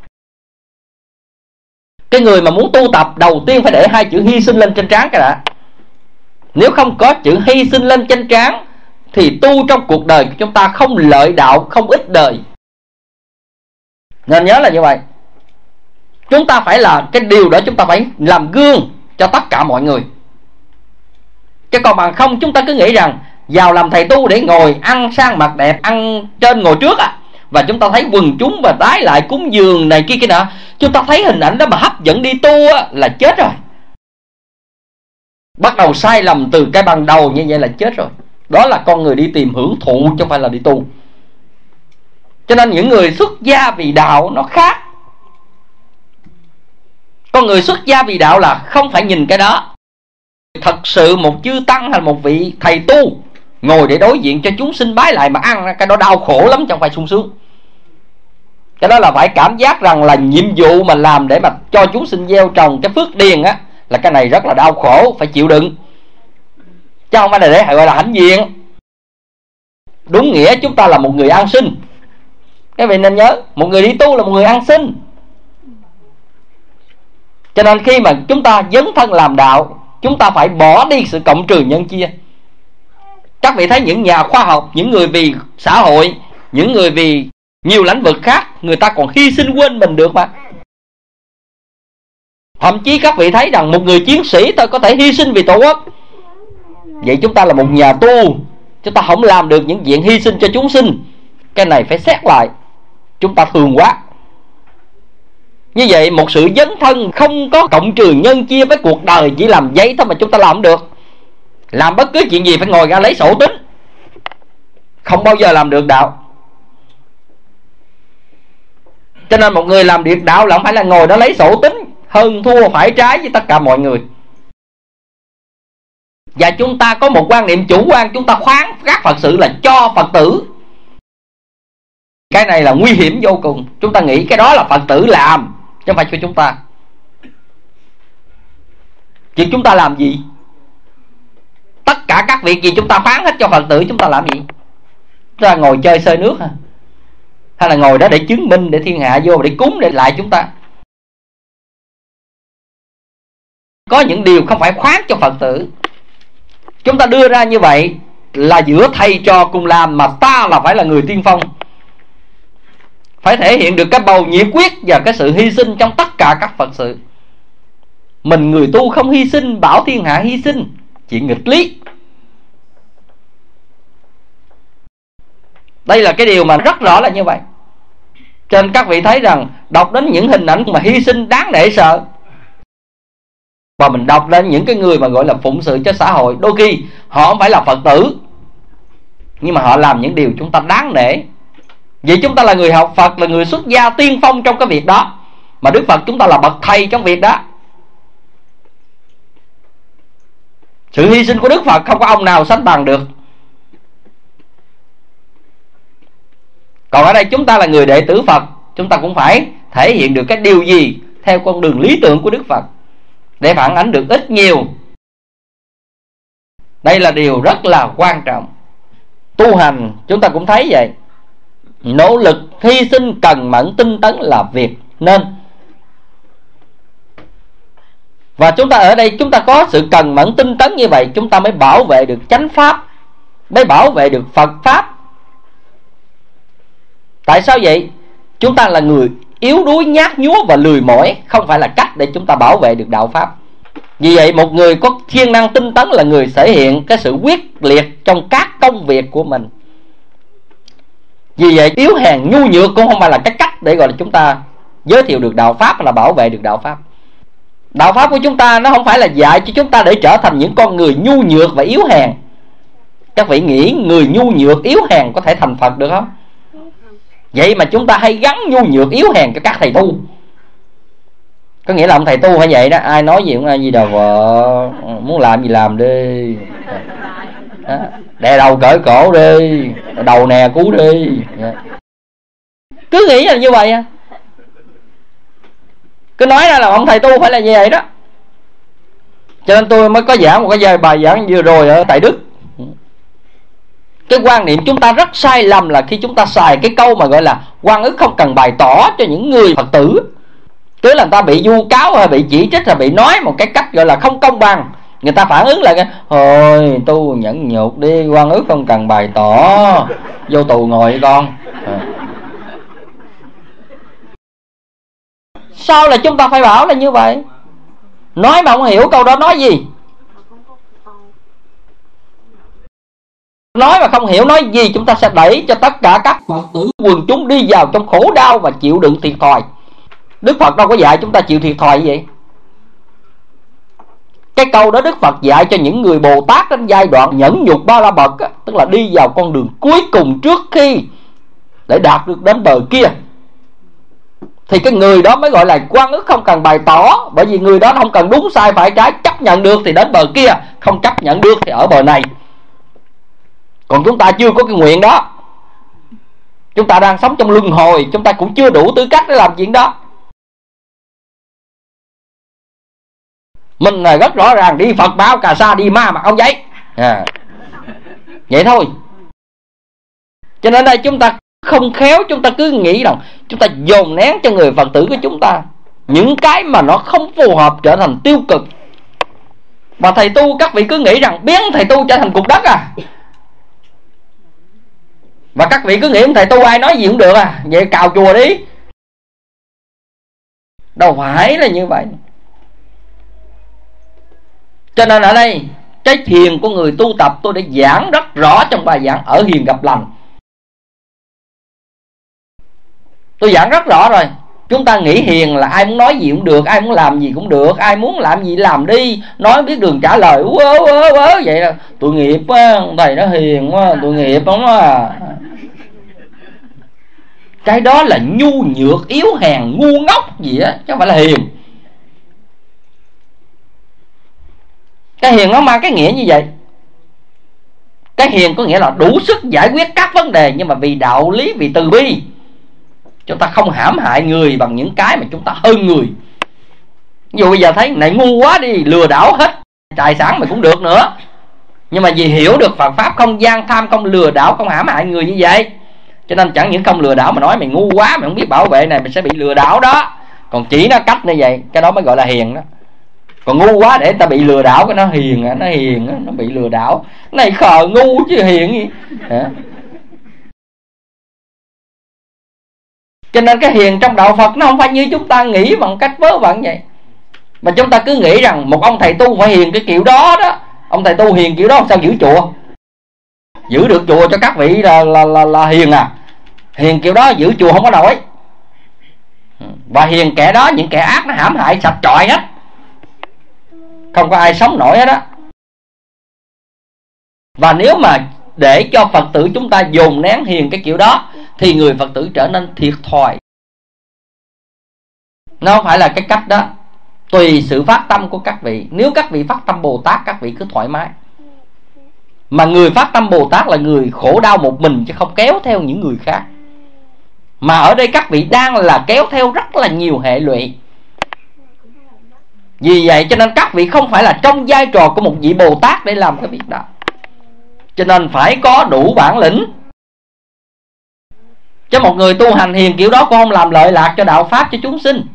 Cái người mà muốn tu tập đầu tiên phải để hai chữ hy sinh lên trên trán cái đã. Nếu không có chữ hy sinh lên trên trán thì tu trong cuộc đời của chúng ta không lợi đạo, không ích đời. Nên nhớ là như vậy. Chúng ta phải là cái điều đó, chúng ta phải làm gương cho tất cả mọi người. Chứ còn bằng không chúng ta cứ nghĩ rằng vào làm thầy tu để ngồi ăn sang mặc đẹp, ăn trên ngồi trước và chúng ta thấy quần chúng và đái lại cúng dường này kia kia nọ, chúng ta thấy hình ảnh đó mà hấp dẫn đi tu là chết rồi. Bắt đầu sai lầm từ cái ban đầu như vậy là chết rồi. Đó là con người đi tìm hưởng thụ chứ không phải là đi tu. Cho nên những người xuất gia vì đạo nó khác. Con người xuất gia vì đạo là không phải nhìn cái đó. Thật sự một chư tăng hay một vị thầy tu ngồi để đối diện cho chúng sinh bái lại mà ăn, cái đó đau khổ lắm chứ không phải sung sướng. Cái đó là phải cảm giác rằng là nhiệm vụ mà làm để mà cho chúng sinh gieo trồng cái phước điền là cái này rất là đau khổ, phải chịu đựng, chứ không phải là để gọi là hãnh diện. Đúng nghĩa chúng ta là một người ăn xin. Các vị nên nhớ, một người đi tu là một người ăn xin. Cho nên khi mà chúng ta dấn thân làm đạo, chúng ta phải bỏ đi sự cộng trừ nhân chia. Các vị thấy những nhà khoa học, những người vì xã hội, những người vì nhiều lĩnh vực khác, người ta còn hy sinh quên mình được mà. Thậm chí các vị thấy rằng một người chiến sĩ thôi có thể hy sinh vì tổ quốc. Vậy chúng ta là một nhà tu, chúng ta không làm được những chuyện hy sinh cho chúng sinh. Cái này phải xét lại. Chúng ta thường quá. Như vậy một sự dấn thân không có cộng trừ nhân chia với cuộc đời, chỉ làm giấy thôi mà chúng ta làm không được. Làm bất cứ chuyện gì phải ngồi ra lấy sổ tính, không bao giờ làm được đạo. Cho nên một người làm được đạo là không phải là ngồi đó lấy sổ tính hơn thua phải trái với tất cả mọi người. Và chúng ta có một quan niệm chủ quan, chúng ta khoán các Phật sự là cho Phật tử. Cái này là nguy hiểm vô cùng. Chúng ta nghĩ cái đó là Phật tử làm, chứ không phải cho chúng ta. Chứ chúng ta làm gì? Tất cả các việc gì chúng ta khoán hết cho Phật tử, chúng ta làm gì? Chúng ta ngồi chơi xơi nước hả? Hay là ngồi đó để chứng minh, để thiên hạ vô, để cúng để lại chúng ta? Có những điều không phải khoán cho Phật tử. Chúng ta đưa ra như vậy là giữa thầy trò cùng làm, mà ta là phải là người tiên phong, phải thể hiện được cái bầu nhiệt quyết và cái sự hy sinh trong tất cả các Phật sự. Mình người tu không hy sinh, bảo thiên hạ hy sinh, chuyện nghịch lý. Đây là cái điều mà rất rõ là như vậy. Cho nên các vị thấy rằng đọc đến những hình ảnh mà hy sinh đáng nể sợ, và mình đọc lên những cái người mà gọi là phụng sự cho xã hội, đôi khi họ không phải là Phật tử, nhưng mà họ làm những điều chúng ta đáng nể. Vậy chúng ta là người học Phật, là người xuất gia tiên phong trong cái việc đó, mà Đức Phật chúng ta là bậc thầy trong việc đó. Sự hy sinh của Đức Phật không có ông nào sánh bằng được. Còn ở đây chúng ta là người đệ tử Phật, chúng ta cũng phải thể hiện được cái điều gì theo con đường lý tưởng của Đức Phật, để phản ánh được ít nhiều. Đây là điều rất là quan trọng. Tu hành chúng ta cũng thấy vậy. Nỗ lực, hy sinh, cần mẫn, tinh tấn là việc nên. Và chúng ta ở đây chúng ta có sự cần mẫn tinh tấn như vậy, chúng ta mới bảo vệ được chánh pháp, mới bảo vệ được Phật pháp. Tại sao vậy? Chúng ta là người yếu đuối, nhát nhúa và lười mỏi, không phải là cách để chúng ta bảo vệ được đạo pháp. Vì vậy một người có siêng năng tinh tấn là người thể hiện cái sự quyết liệt trong các công việc của mình. Vì vậy yếu hèn nhu nhược cũng không phải là cái cách để gọi là chúng ta giới thiệu được đạo pháp, là bảo vệ được đạo pháp. Đạo pháp của chúng ta nó không phải là dạy cho chúng ta để trở thành những con người nhu nhược và yếu hèn. Các vị nghĩ người nhu nhược yếu hèn có thể thành Phật được không? Vậy mà chúng ta hay gắn nhu nhược yếu hèn cho các thầy tu. Có nghĩa là ông thầy tu hay vậy đó, ai nói gì cũng ai gì đâu vợ, muốn làm gì làm đi, đè đầu cởi cổ đi, đầu nè cú đi. Cứ nghĩ là như vậy. Cứ nói ra là ông thầy tu phải là như vậy đó. Cho nên tôi mới có giảng một cái bài giảng vừa rồi ở tại Đức. Cái quan niệm chúng ta rất sai lầm là khi chúng ta xài cái câu mà gọi là oan ức không cần bày tỏ cho những người Phật tử. Tức là người ta bị vu cáo hay bị chỉ trích hay bị nói một cái cách gọi là không công bằng, người ta phản ứng lại thôi tu nhẫn nhục đi, oan ức không cần bày tỏ, vô tù ngồi đi con. Sao là chúng ta phải bảo là như vậy? Nói mà không hiểu câu đó nói gì? Nói mà không hiểu nói gì, chúng ta sẽ đẩy cho tất cả các Phật tử quần chúng đi vào trong khổ đau và chịu đựng thiệt thòi. Đức Phật đâu có dạy chúng ta chịu thiệt thòi vậy. Cái câu đó Đức Phật dạy cho những người Bồ Tát đến giai đoạn nhẫn nhục ba la mật, tức là đi vào con đường cuối cùng trước khi để đạt được đến bờ kia. Thì cái người đó mới gọi là oan ức không cần bày tỏ. Bởi vì người đó không cần đúng sai phải trái, chấp nhận được thì đến bờ kia, không chấp nhận được thì ở bờ này. Còn chúng ta chưa có cái nguyện đó, chúng ta đang sống trong luân hồi, chúng ta cũng chưa đủ tư cách để làm chuyện đó. Mình là rất rõ ràng, đi Phật báo cà sa, đi ma mặc áo giấy vậy thôi. Cho nên đây chúng ta không khéo, chúng ta cứ nghĩ rằng chúng ta dồn nén cho người Phật tử của chúng ta những cái mà nó không phù hợp trở thành tiêu cực. Mà thầy tu, các vị cứ nghĩ rằng biến thầy tu trở thành cục đất à. Và các vị cứ nghĩ thầy tu ai nói gì cũng được à, vậy cào chùa đi. Đâu phải là như vậy. Cho nên ở đây cái thiền của người tu tập tôi đã giảng rất rõ trong bài giảng Ở Hiền Gặp Lành. Tôi giảng rất rõ rồi. Chúng ta nghĩ hiền là ai muốn nói gì cũng được, ai muốn làm gì cũng được, ai muốn làm gì làm đi, nói biết đường trả lời vậy là tội nghiệp quá, thầy nó hiền quá, tội nghiệp lắm á. Cái đó là nhu nhược, yếu hèn, ngu ngốc gì á, chứ không phải là hiền. Cái hiền nó mang cái nghĩa như vậy. Cái hiền có nghĩa là đủ sức giải quyết các vấn đề, nhưng mà vì đạo lý, vì từ bi, chúng ta không hãm hại người bằng những cái mà chúng ta hơn người. Ví dụ bây giờ thấy này ngu quá đi, lừa đảo hết tài sản mày cũng được nữa. Nhưng mà vì hiểu được Phật Pháp không gian tham, không lừa đảo, không hãm hại người như vậy, cho nên chẳng những không lừa đảo mà nói mày ngu quá, mày không biết bảo vệ này, mày sẽ bị lừa đảo đó. Còn chỉ nó cách như vậy, cái đó mới gọi là hiền đó. Còn ngu quá để ta bị lừa đảo, cái nó hiền, nó bị lừa đảo. Này khờ ngu chứ hiền gì. Cho nên cái hiền trong đạo Phật nó không phải như chúng ta nghĩ bằng cách vớ vẩn vậy. Mà chúng ta cứ nghĩ rằng một ông thầy tu phải hiền cái kiểu đó đó. Ông thầy tu hiền kiểu đó sao giữ chùa? Giữ được chùa cho các vị là hiền à. Hiền kiểu đó giữ chùa không có nổi. Và hiền kẻ đó, những kẻ ác nó hãm hại sạch trọi hết, không có ai sống nổi hết đó. Và nếu mà để cho Phật tử chúng ta dồn nén hiền cái kiểu đó thì người Phật tử trở nên thiệt thòi. Nó không phải là cái cách đó. Tùy sự phát tâm của các vị. Nếu các vị phát tâm Bồ Tát, các vị cứ thoải mái. Mà người phát tâm Bồ Tát là người khổ đau một mình, chứ không kéo theo những người khác. Mà ở đây các vị đang là kéo theo rất là nhiều hệ lụy. Vì vậy cho nên các vị không phải là trong vai trò của một vị Bồ Tát để làm cái việc đó. Cho nên phải có đủ bản lĩnh. Chứ một người tu hành hiền kiểu đó cũng không làm lợi lạc cho đạo Pháp, cho chúng sinh.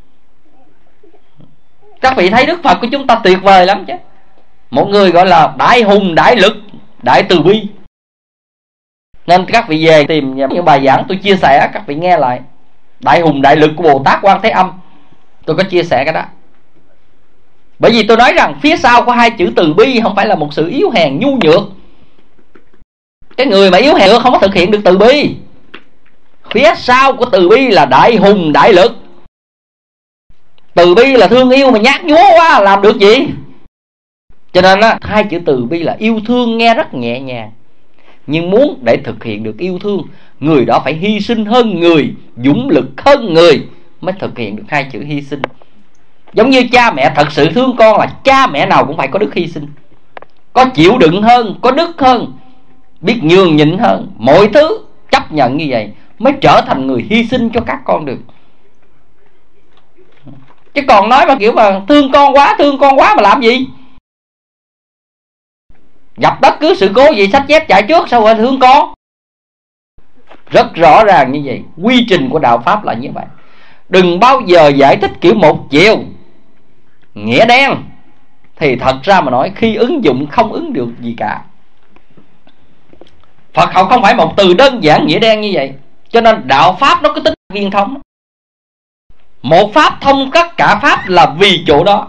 Các vị thấy Đức Phật của chúng ta tuyệt vời lắm chứ. Một người gọi là đại hùng, đại lực, đại từ bi. Nên các vị về tìm những bài giảng tôi chia sẻ, các vị nghe lại. Đại hùng, đại lực của Bồ Tát Quan Thế Âm, tôi có chia sẻ cái đó. Bởi vì tôi nói rằng phía sau của hai chữ từ bi không phải là một sự yếu hèn nhu nhược. Cái người mà yếu hèn không có thực hiện được từ bi. Phía sau của từ bi là đại hùng, đại lực. Từ bi là thương yêu mà nhát nhúa quá, làm được gì? Cho nên á, hai chữ từ bi là yêu thương nghe rất nhẹ nhàng. Nhưng muốn để thực hiện được yêu thương, người đó phải hy sinh hơn người, dũng lực hơn người mới thực hiện được hai chữ hy sinh. Giống như cha mẹ thật sự thương con là cha mẹ nào cũng phải có đức hy sinh, có chịu đựng hơn, có đức hơn, biết nhường nhịn hơn, mọi thứ chấp nhận như vậy mới trở thành người hy sinh cho các con được. Chứ còn nói mà kiểu mà thương con quá mà làm gì? Gặp bất cứ sự cố gì xách dép chạy trước, sao gọi thương con? Rất rõ ràng như vậy. Quy trình của đạo Pháp là như vậy. Đừng bao giờ giải thích kiểu một chiều, nghĩa đen. Thì thật ra mà nói, khi ứng dụng không ứng được gì cả. Phật học không phải một từ đơn giản nghĩa đen như vậy. Cho nên đạo Pháp nó có tính viên thông. Một Pháp thông tất cả Pháp là vì chỗ đó.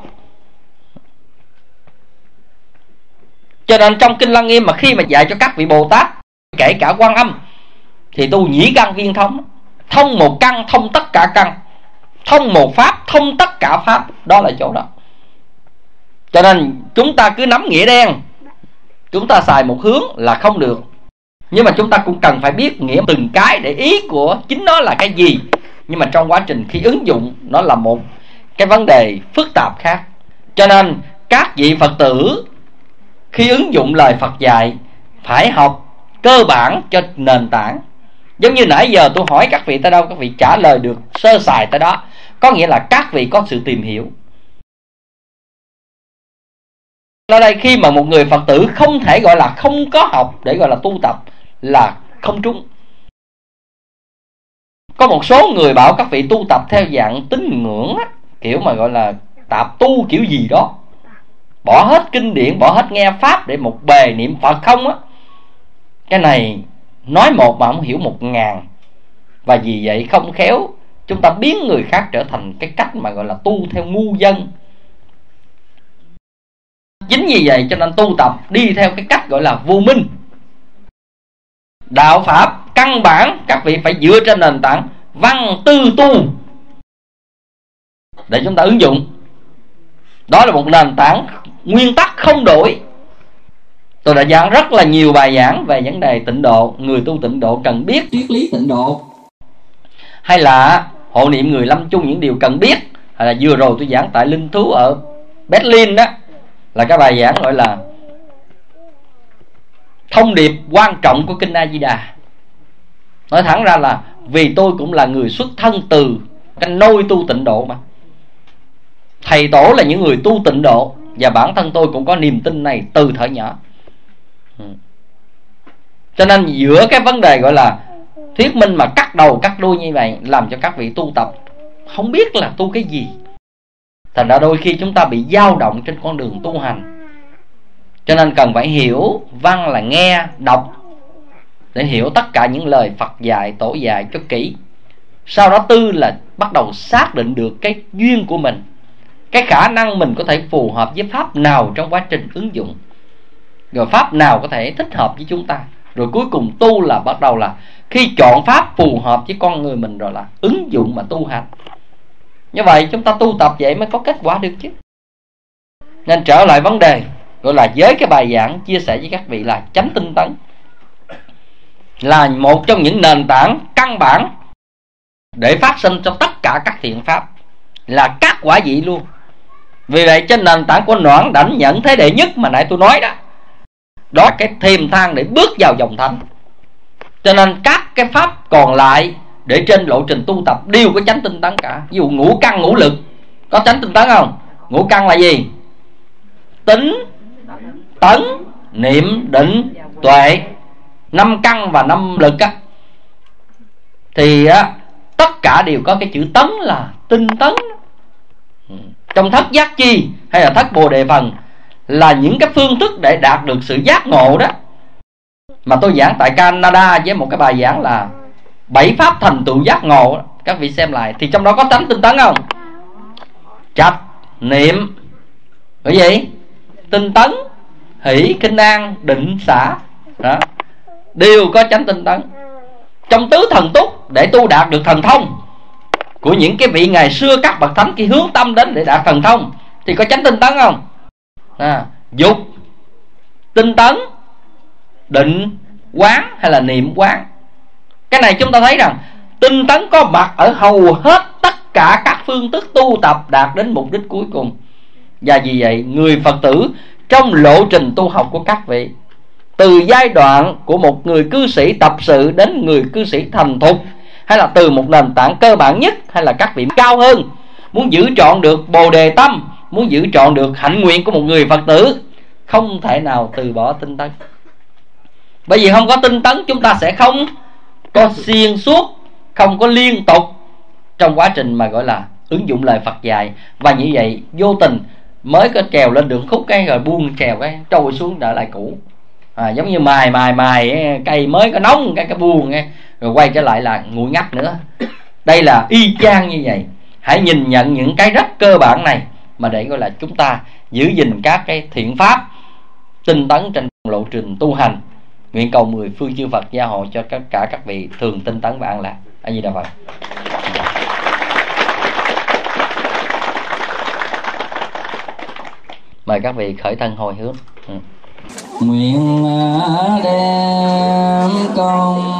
Cho nên trong Kinh Lăng Nghiêm mà khi mà dạy cho các vị Bồ Tát, kể cả Quan Âm, thì tu nhĩ căn viên thông. Thông một căn thông tất cả căn, thông một Pháp thông tất cả Pháp. Đó là chỗ đó. Cho nên chúng ta cứ nắm nghĩa đen, chúng ta xài một hướng là không được. Nhưng mà chúng ta cũng cần phải biết nghĩa từng cái, để ý của chính nó là cái gì. Nhưng mà trong quá trình khi ứng dụng, nó là một cái vấn đề phức tạp khác. Cho nên các vị Phật tử khi ứng dụng lời Phật dạy phải học cơ bản cho nền tảng. Giống như nãy giờ tôi hỏi các vị tới đâu, các vị trả lời được sơ sài tới đó. Có nghĩa là các vị có sự tìm hiểu. Ở đây khi mà một người Phật tử không thể gọi là không có học để gọi là tu tập là không trúng. Có một số người bảo các vị tu tập theo dạng tín ngưỡng á, kiểu mà gọi là tạp tu kiểu gì đó, bỏ hết kinh điển, bỏ hết nghe Pháp để một bề niệm Phật không á. Cái này nói một mà không hiểu 1000. Và vì vậy không khéo chúng ta biến người khác trở thành cái cách mà gọi là tu theo ngu dân. Chính vì vậy cho nên tu tập đi theo cái cách gọi là vô minh. Đạo Pháp căn bản các vị phải dựa trên nền tảng văn tư tu để chúng ta ứng dụng. Đó là một nền tảng nguyên tắc không đổi. Tôi đã giảng rất là nhiều bài giảng về vấn đề tịnh độ. Người tu tịnh độ cần biết triết lý tịnh độ, hay là hộ niệm người lâm chung những điều cần biết. Hay là vừa rồi tôi giảng tại Linh Thú ở Berlin đó, là cái bài giảng gọi là thông điệp quan trọng của Kinh A Di Đà. Nói thẳng ra là vì tôi cũng là người xuất thân từ cái nôi tu tịnh độ mà. Thầy tổ là những người tu tịnh độ, và bản thân tôi cũng có niềm tin này từ thời nhỏ. Cho nên giữa cái vấn đề gọi là thuyết minh mà cắt đầu cắt đuôi như vậy, làm cho các vị tu tập không biết là tu cái gì. Thành ra đôi khi chúng ta bị dao động trên con đường tu hành. Cho nên cần phải hiểu văn là nghe, đọc, để hiểu tất cả những lời Phật dạy, tổ dạy cho kỹ. Sau đó tư là bắt đầu xác định được cái duyên của mình, cái khả năng mình có thể phù hợp với Pháp nào trong quá trình ứng dụng, rồi Pháp nào có thể thích hợp với chúng ta. Rồi cuối cùng tu là bắt đầu là khi chọn Pháp phù hợp với con người mình rồi là ứng dụng mà tu hành. Như vậy chúng ta tu tập vậy mới có kết quả được chứ. Nên trở lại vấn đề gọi là với cái bài giảng chia sẻ với các vị là chánh tinh tấn là một trong những nền tảng căn bản để phát sinh cho tất cả các thiện pháp, là các quả vị luôn. Vì vậy trên nền tảng của noãn đảnh nhận thế đệ nhất mà nãy tôi nói đó, đó là cái thềm thang để bước vào dòng thánh. Cho nên các cái pháp còn lại để trên lộ trình tu tập đều có chánh tinh tấn cả. Ví dụ ngũ căn ngũ lực có chánh tinh tấn không? Ngũ căn là gì? Tính, tấn, niệm, định, tuệ. 5 căn và 5 lực á, thì tất cả đều có cái chữ tấn là tinh tấn. Trong thất giác chi hay là thất bồ đề phần là những cái phương thức để đạt được sự giác ngộ đó, mà tôi giảng tại Canada với một cái bài giảng là 7 pháp thành tựu giác ngộ. Các vị xem lại thì trong đó có chánh tinh tấn không? Trạch, niệm, cái gì? Tinh tấn, hỷ, kinh an, định, xả đó, đều có chánh tinh tấn. Trong tứ thần túc để tu đạt được thần thông của những cái vị ngày xưa các bậc thánh khi hướng tâm đến để đạt thần thông thì có chánh tinh tấn không? Dục, tinh tấn, định, quán hay là niệm quán. Cái này chúng ta thấy rằng tinh tấn có mặt ở hầu hết tất cả các phương thức tu tập đạt đến mục đích cuối cùng. Và vì vậy người Phật tử trong lộ trình tu học của các vị, từ giai đoạn của một người cư sĩ tập sự đến người cư sĩ thành thục, hay là từ một nền tảng cơ bản nhất hay là các vị cao hơn, muốn giữ trọn được bồ đề tâm, muốn giữ trọn được hạnh nguyện của một người Phật tử, không thể nào từ bỏ tinh tấn. Bởi vì không có tinh tấn, chúng ta sẽ không có xuyên suốt, không có liên tục trong quá trình mà gọi là ứng dụng lời Phật dạy. Và như vậy vô tình mới có trèo lên đường khúc cái rồi buông trèo cái trôi xuống trở lại cũ. Giống như mài cây mới có nóng cái buông rồi quay trở lại là nguội ngắt nữa. Đây là y chang như vậy. Hãy nhìn nhận những cái rất cơ bản này mà để gọi là chúng ta giữ gìn các cái thiện pháp, tinh tấn trên lộ trình tu hành. Nguyện cầu 10 phương chư Phật gia hộ cho tất cả các vị thường tinh tấn và an lạc. A Di Đà Phật. Mời các vị khởi thân hồi hướng. Nguyện đem công